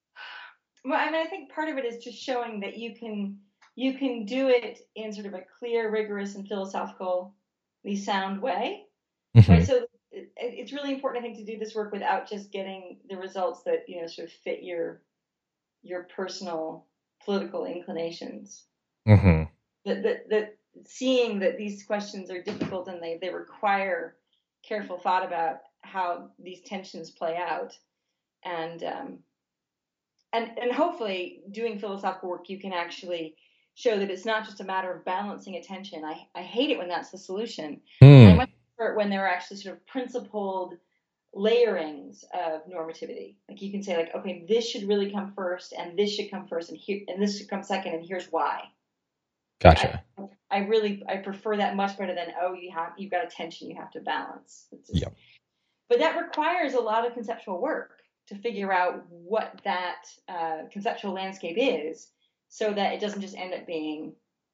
Well, I mean, I think part of it is just showing that you can you can do it in sort of a clear, rigorous, and philosophically sound way. Mm-hmm. Right? So it, it's really important, I think, to do this work without just getting the results that, you know, sort of fit your your personal political inclinations. Mm-hmm. That that that seeing that these questions are difficult and they they require careful thought about how these tensions play out, and um, And, and hopefully, doing philosophical work, you can actually show that it's not just a matter of balancing attention. I, I hate it when that's the solution. Mm. I much prefer it when there are actually sort of principled layerings of normativity. Like you can say, like, okay, this should really come first, and this should come first, and here, and this should come second, and here's why. Gotcha. I, I really I prefer that much better than, oh, you have you've got a tension you have to balance. Just, yep. But that requires a lot of conceptual work to figure out what that uh, conceptual landscape is, so that it doesn't just end up being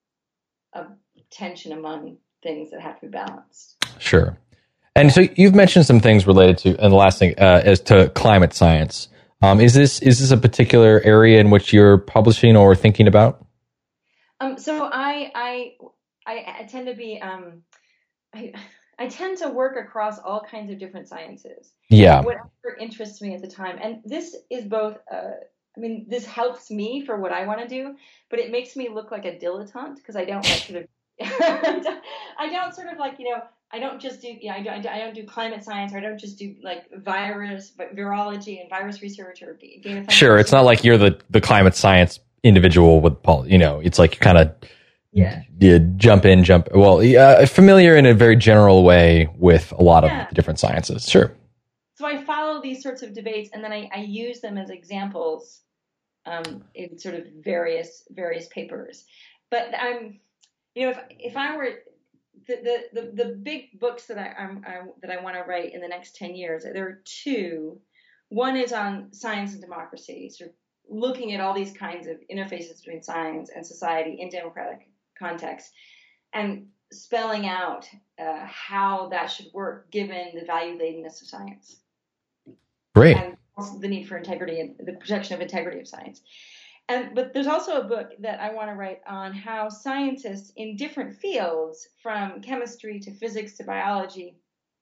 a tension among things that have to be balanced. Sure. And so you've mentioned some things related to, and the last thing, uh, as to climate science. Um, is this is this a particular area in which you're publishing or thinking about? Um, so I I I, I tend to be um, I. I tend to work across all kinds of different sciences. Yeah. Whatever interests me at the time. And this is both, uh, I mean, this helps me for what I want to do, but it makes me look like a dilettante, because I don't like sort of, I don't sort of like, you know, I don't just do, yeah, I don't, I don't do climate science, or I don't just do like virus, but virology and virus research or data. Sure. It's not like you're the, the climate science individual with Paul, you know, it's like you kind of, Yeah. You jump in, jump. Well, uh, familiar in a very general way with a lot yeah. of different sciences. Sure. So I follow these sorts of debates, and then I, I use them as examples um, in sort of various various papers. But I'm, you know, if if I were the the the, the big books that I I'm, I that I want to write in the next ten years, there are two. One is on science and democracy, sort of looking at all these kinds of interfaces between science and society in democratic context, and spelling out uh, how that should work given the value ladenness of science. Great. And also the need for integrity and the protection of integrity of science. And but there's also a book that I want to write on how scientists in different fields, from chemistry to physics to biology,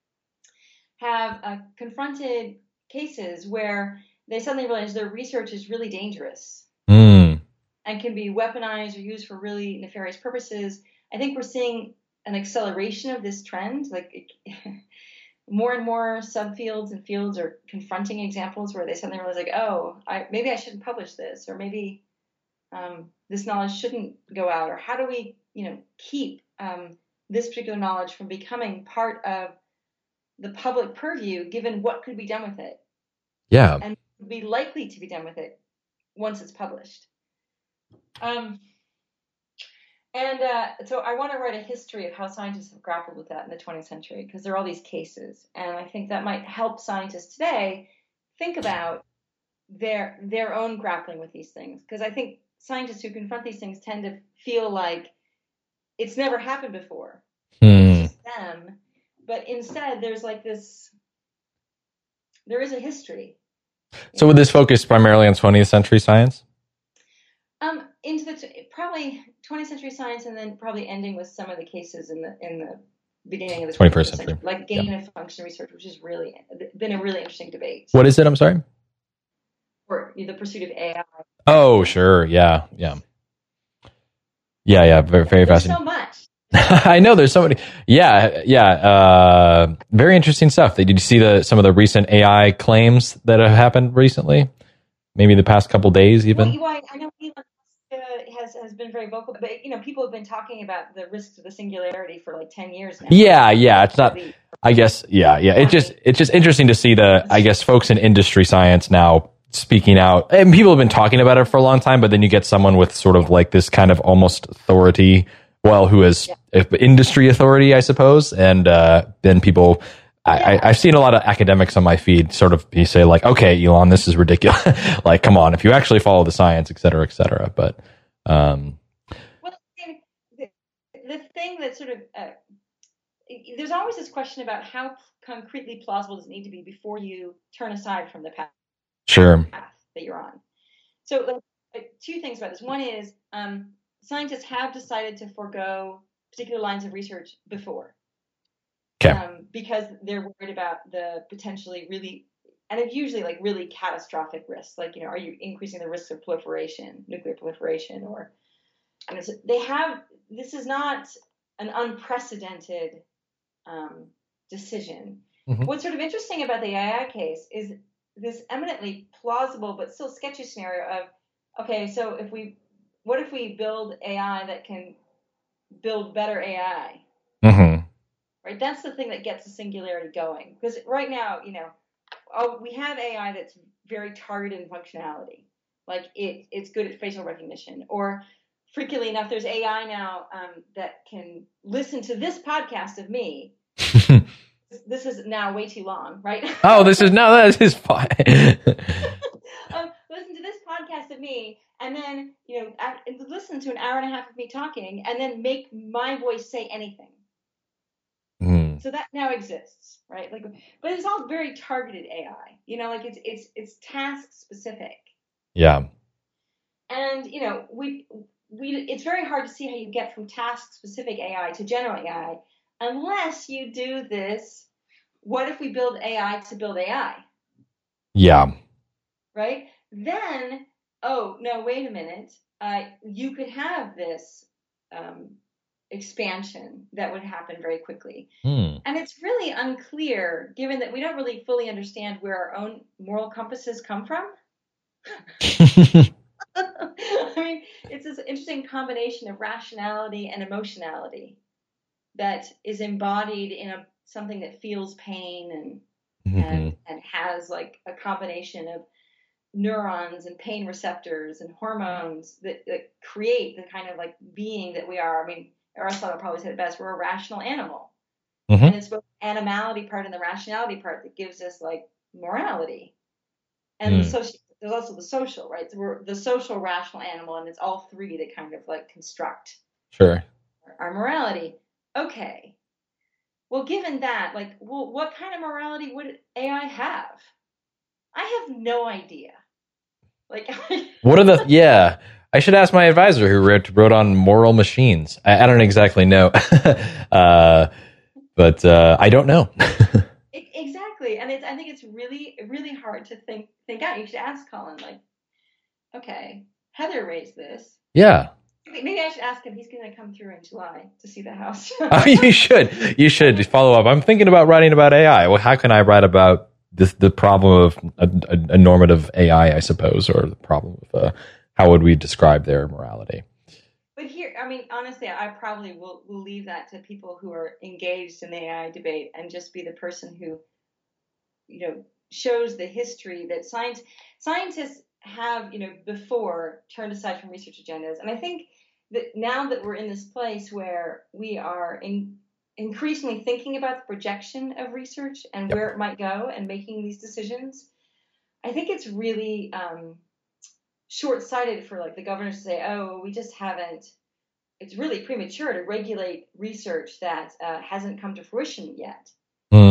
have uh, confronted cases where they suddenly realize their research is really dangerous. Mm. And can be weaponized or used for really nefarious purposes. I think we're seeing an acceleration of this trend. Like more and more subfields and fields are confronting examples where they suddenly realize, like, oh, I, maybe I shouldn't publish this, or maybe um, this knowledge shouldn't go out. Or how do we, you know, keep um, this particular knowledge from becoming part of the public purview, given what could be done with it? Yeah, and be likely to be done with it once it's published. Um, and uh, so I want to write a history of how scientists have grappled with that in the twentieth century, because there are all these cases, and I think that might help scientists today think about their their own grappling with these things. Because I think scientists who confront these things tend to feel like it's never happened before. Hmm. It's just them, but instead there's like this. There is a history, So would this focus primarily on twentieth century science? Um, into the t- probably twentieth century science, and then probably ending with some of the cases in the in the beginning of the twenty-first century, century, like gain of function research, which has really been a really interesting debate. What is it? I'm sorry. Or the pursuit of A I. Oh, sure. Yeah, yeah, yeah, yeah. Very, very There's fascinating. so much. I know there's so many. Yeah, yeah. Uh, very interesting stuff. Did you see the some of the recent A I claims that have happened recently? Maybe the past couple days, even. Well, well I know Elon Musk uh, has has been very vocal, but you know, people have been talking about the risks of the singularity for like ten years now. Yeah, yeah. It's not. I guess. Yeah, yeah. It's just it's just interesting to see the I guess folks in industry science now speaking out, and people have been talking about it for a long time. But then you get someone with sort of like this kind of almost authority. Well, who is yeah. industry authority, I suppose, and uh, then people. I, I, I've seen a lot of academics on my feed sort of be say like, okay, Elon, this is ridiculous. Like, come on, if you actually follow the science, et cetera, et cetera. But um, well, the, the thing that sort of uh, there's always this question about how concretely plausible does it need to be before you turn aside from the path, sure. path that you're on. So, like, two things about this. One is um, scientists have decided to forego particular lines of research before. Okay. Um, because they're worried about the potentially really, and it's usually like really catastrophic risks. Like, you know, are you increasing the risk of proliferation, nuclear proliferation, or, I mean, so they have, this is not an unprecedented um, decision. Mm-hmm. What's sort of interesting about the A I case is this eminently plausible but still sketchy scenario of, okay, so if we, what if we build A I that can build better A I? Mm-hmm. Right, that's the thing that gets the singularity going. Because right now, you know, oh, we have A I that's very targeted in functionality. Like it, it's good at facial recognition. Or, freakily enough, there's A I now um, that can listen to this podcast of me. This is now way too long, right? Oh, this is no, this is fine. um, listen to this podcast of me, and then you know, listen to an hour and a half of me talking, and then make my voice say anything. Mm. So that now exists, right? Like, but it's all very targeted A I. You know, like it's it's it's task specific. Yeah. And you know, we we it's very hard to see how you get from task specific A I to general A I unless you do this. What if we build A I to build A I? Yeah. Right? Then, oh no, wait a minute. Uh, you could have this. Um, expansion that would happen very quickly. Mm. And it's really unclear, given that we don't really fully understand where our own moral compasses come from. I mean, it's this interesting combination of rationality and emotionality that is embodied in a something that feels pain and mm-hmm. and and has like a combination of neurons and pain receptors and hormones that, that create the kind of like being that we are. I mean, Aristotle probably said it best, we're a rational animal. Mm-hmm. And it's both the animality part and the rationality part that gives us like morality. And mm. the social, there's also the social, right? So we're the social rational animal, and it's all three that kind of like construct sure our, our morality. Okay. Well, given that, like, well, what kind of morality would A I have? I have no idea. Like, what are the, yeah. I should ask my advisor who wrote, wrote on moral machines. I, I don't exactly know, uh, but uh, I don't know. Exactly, and it's I think it's really really hard to think think out. You should ask Colin, like, okay, Heather raised this. Yeah. Maybe I should ask him. He's going to come through in July to see the house. Oh, you should. You should follow up. I'm thinking about writing about A I. Well, how can I write about this, the problem of a, a, a normative A I, I suppose, or the problem of uh, how would we describe their morality? But here, I mean, honestly, I probably will, will leave that to people who are engaged in the A I debate and just be the person who, you know, shows the history that science scientists have, you know, before turned aside from research agendas. And I think that now that we're in this place where we are in, increasingly thinking about the projection of research and yep. where it might go and making these decisions, I think it's really um, short-sighted for like the governors to say, oh, we just haven't, it's really premature to regulate research that uh, hasn't come to fruition yet. Mm. No, it's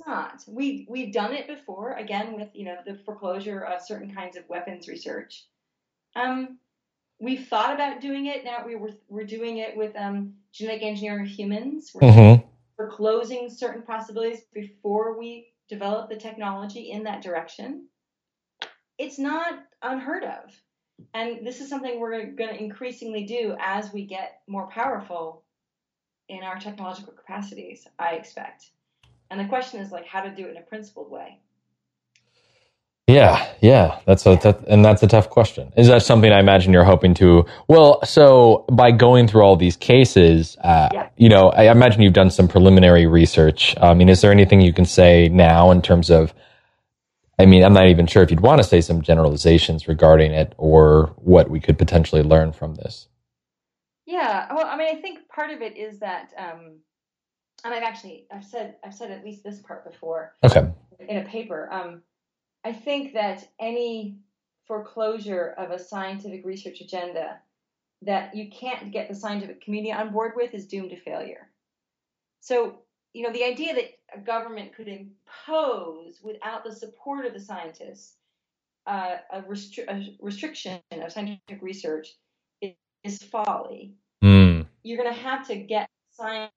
it's not. We we've done it before. Again, with you know the foreclosure of certain kinds of weapons research. Um, we've thought about doing it. Now we were we're doing it with um, genetic engineering of humans. We're Mm-hmm. foreclosing certain possibilities before we develop the technology in that direction. It's not unheard of, and this is something we're going to increasingly do as we get more powerful in our technological capacities, I expect. And the question is like how to do it in a principled way. Yeah, yeah, that's a that, and that's a tough question. Is that something I imagine you're hoping to? Well, so by going through all these cases, uh, Yeah. you know, I imagine you've done some preliminary research. I mean, is there anything you can say now in terms of? I mean, I'm not even sure if you'd want to say some generalizations regarding it or what we could potentially learn from this. Yeah, well, I mean, I think part of it is that, um, and I've actually I've said I've said at least this part before. Okay. In a paper. Um, I think that any foreclosure of a scientific research agenda that you can't get the scientific community on board with is doomed to failure. So, you know, the idea that a government could impose without the support of the scientists uh, a, restri- a restriction of scientific research is, is folly. Mm. You're going to have to get scientists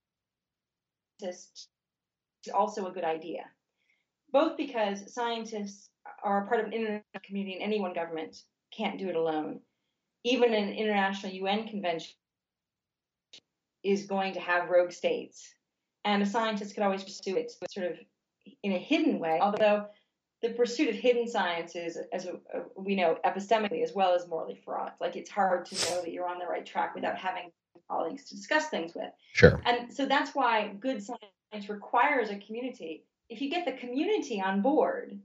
is also a good idea. Both because scientists are part of an international community and any one government can't do it alone. Even an international U N convention is going to have rogue states. And a scientist could always pursue it sort of in a hidden way, although the pursuit of hidden science is, as we know, epistemically as well as morally fraught. Like it's hard to know that you're on the right track without having colleagues to discuss things with. Sure. And so that's why good science requires a community. If you get the community on board,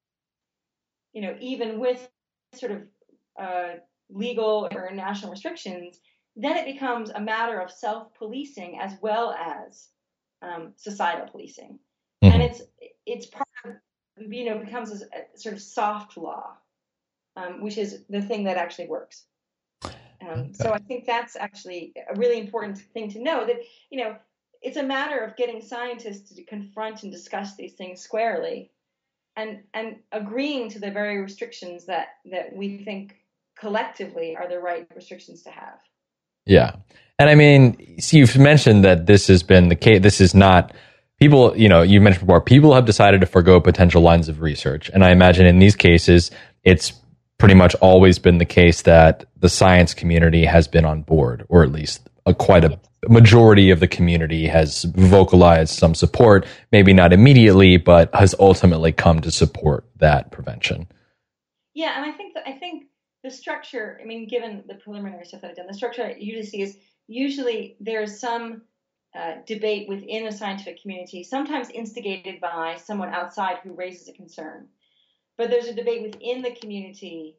you know, even with sort of uh, legal or national restrictions, then it becomes a matter of self-policing as well as um, societal policing. Mm-hmm. And it's it's part of, you know, becomes a, a sort of soft law, um, which is the thing that actually works. Um, okay. So I think that's actually a really important thing to know, that, you know, it's a matter of getting scientists to confront and discuss these things squarely and and agreeing to the very restrictions that, that we think collectively are the right restrictions to have. Yeah. And I mean, so you've mentioned that this has been the case. This is not people, you know, you mentioned before, people have decided to forgo potential lines of research. And I imagine in these cases, it's pretty much always been the case that the science community has been on board, or at least a, quite a majority of the community has vocalized some support, maybe not immediately, but has ultimately come to support that prevention. Yeah, and I think that I think the structure, I mean, given the preliminary stuff that I've done, the structure I usually see is usually there's some uh, debate within a scientific community, sometimes instigated by someone outside who raises a concern. But there's a debate within the community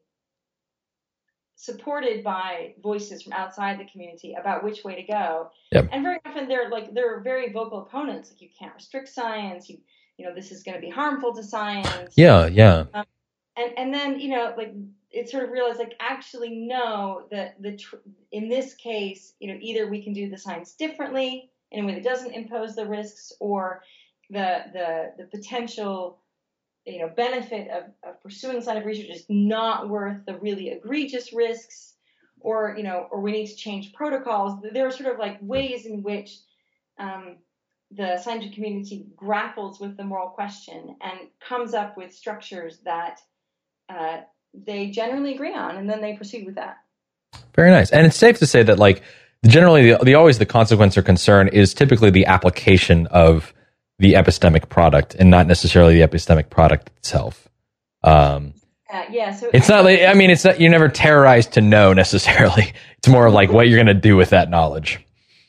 supported by voices from outside the community about which way to go. Yep. And very often they're like there are very vocal opponents, like you can't restrict science, you you know, this is going to be harmful to science. Yeah, yeah. Um, and and then, you know, like it sort of realized like actually no, that the tr- in this case, you know, either we can do the science differently in a way that doesn't impose the risks, or the the the potential, you know, benefit of, of pursuing scientific research is not worth the really egregious risks, or, you know, or we need to change protocols. There are sort of like ways in which um, the scientific community grapples with the moral question and comes up with structures that uh, they generally agree on, and then they proceed with that. Very nice. And it's safe to say that, like, generally, the, the always the consequence or concern is typically the application of the epistemic product and not necessarily the epistemic product itself. Um, uh, yeah, so it's not like, I mean, it's not, you're never terrorized to know necessarily. It's more like what you're going to do with that knowledge.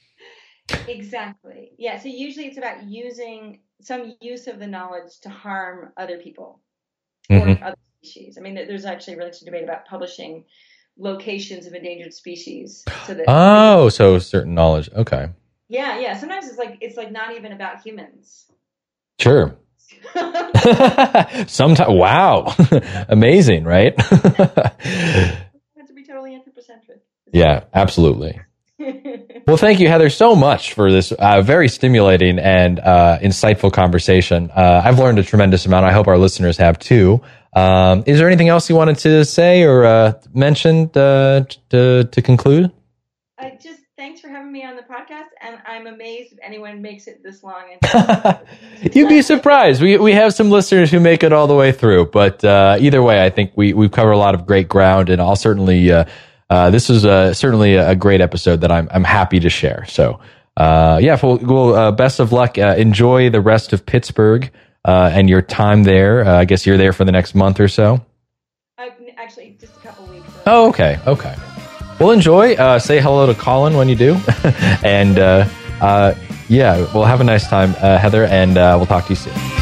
Exactly. Yeah. So usually it's about using some use of the knowledge to harm other people or mm-hmm. other species. I mean, there's actually a really interesting debate about publishing locations of endangered species. So that oh, so certain knowledge. Okay. Yeah, yeah. Sometimes it's like it's like not even about humans. Sure. Sometimes, wow, amazing, right? Have to be totally anthropocentric. Yeah, absolutely. Well, thank you, Heather, so much for this uh, very stimulating and uh, insightful conversation. Uh, I've learned a tremendous amount. I hope our listeners have too. Um, is there anything else you wanted to say or uh, mention uh, to, to conclude? Uh, just thanks for having me on the podcast, and I'm amazed if anyone makes it this long. You'd be surprised. We we have some listeners who make it all the way through, but uh, either way, I think we we've covered a lot of great ground, and I'll certainly uh, uh, this was uh, certainly a great episode that I'm I'm happy to share. So uh, yeah, well, well uh, best of luck. Uh, enjoy the rest of Pittsburgh uh, and your time there. Uh, I guess you're there for the next month or so. Uh, actually, just a couple weeks. So. Oh, okay, okay. Well, enjoy. Uh, say hello to Colin when you do. and uh, uh, yeah, well, have a nice time, uh, Heather, and uh, we'll talk to you soon.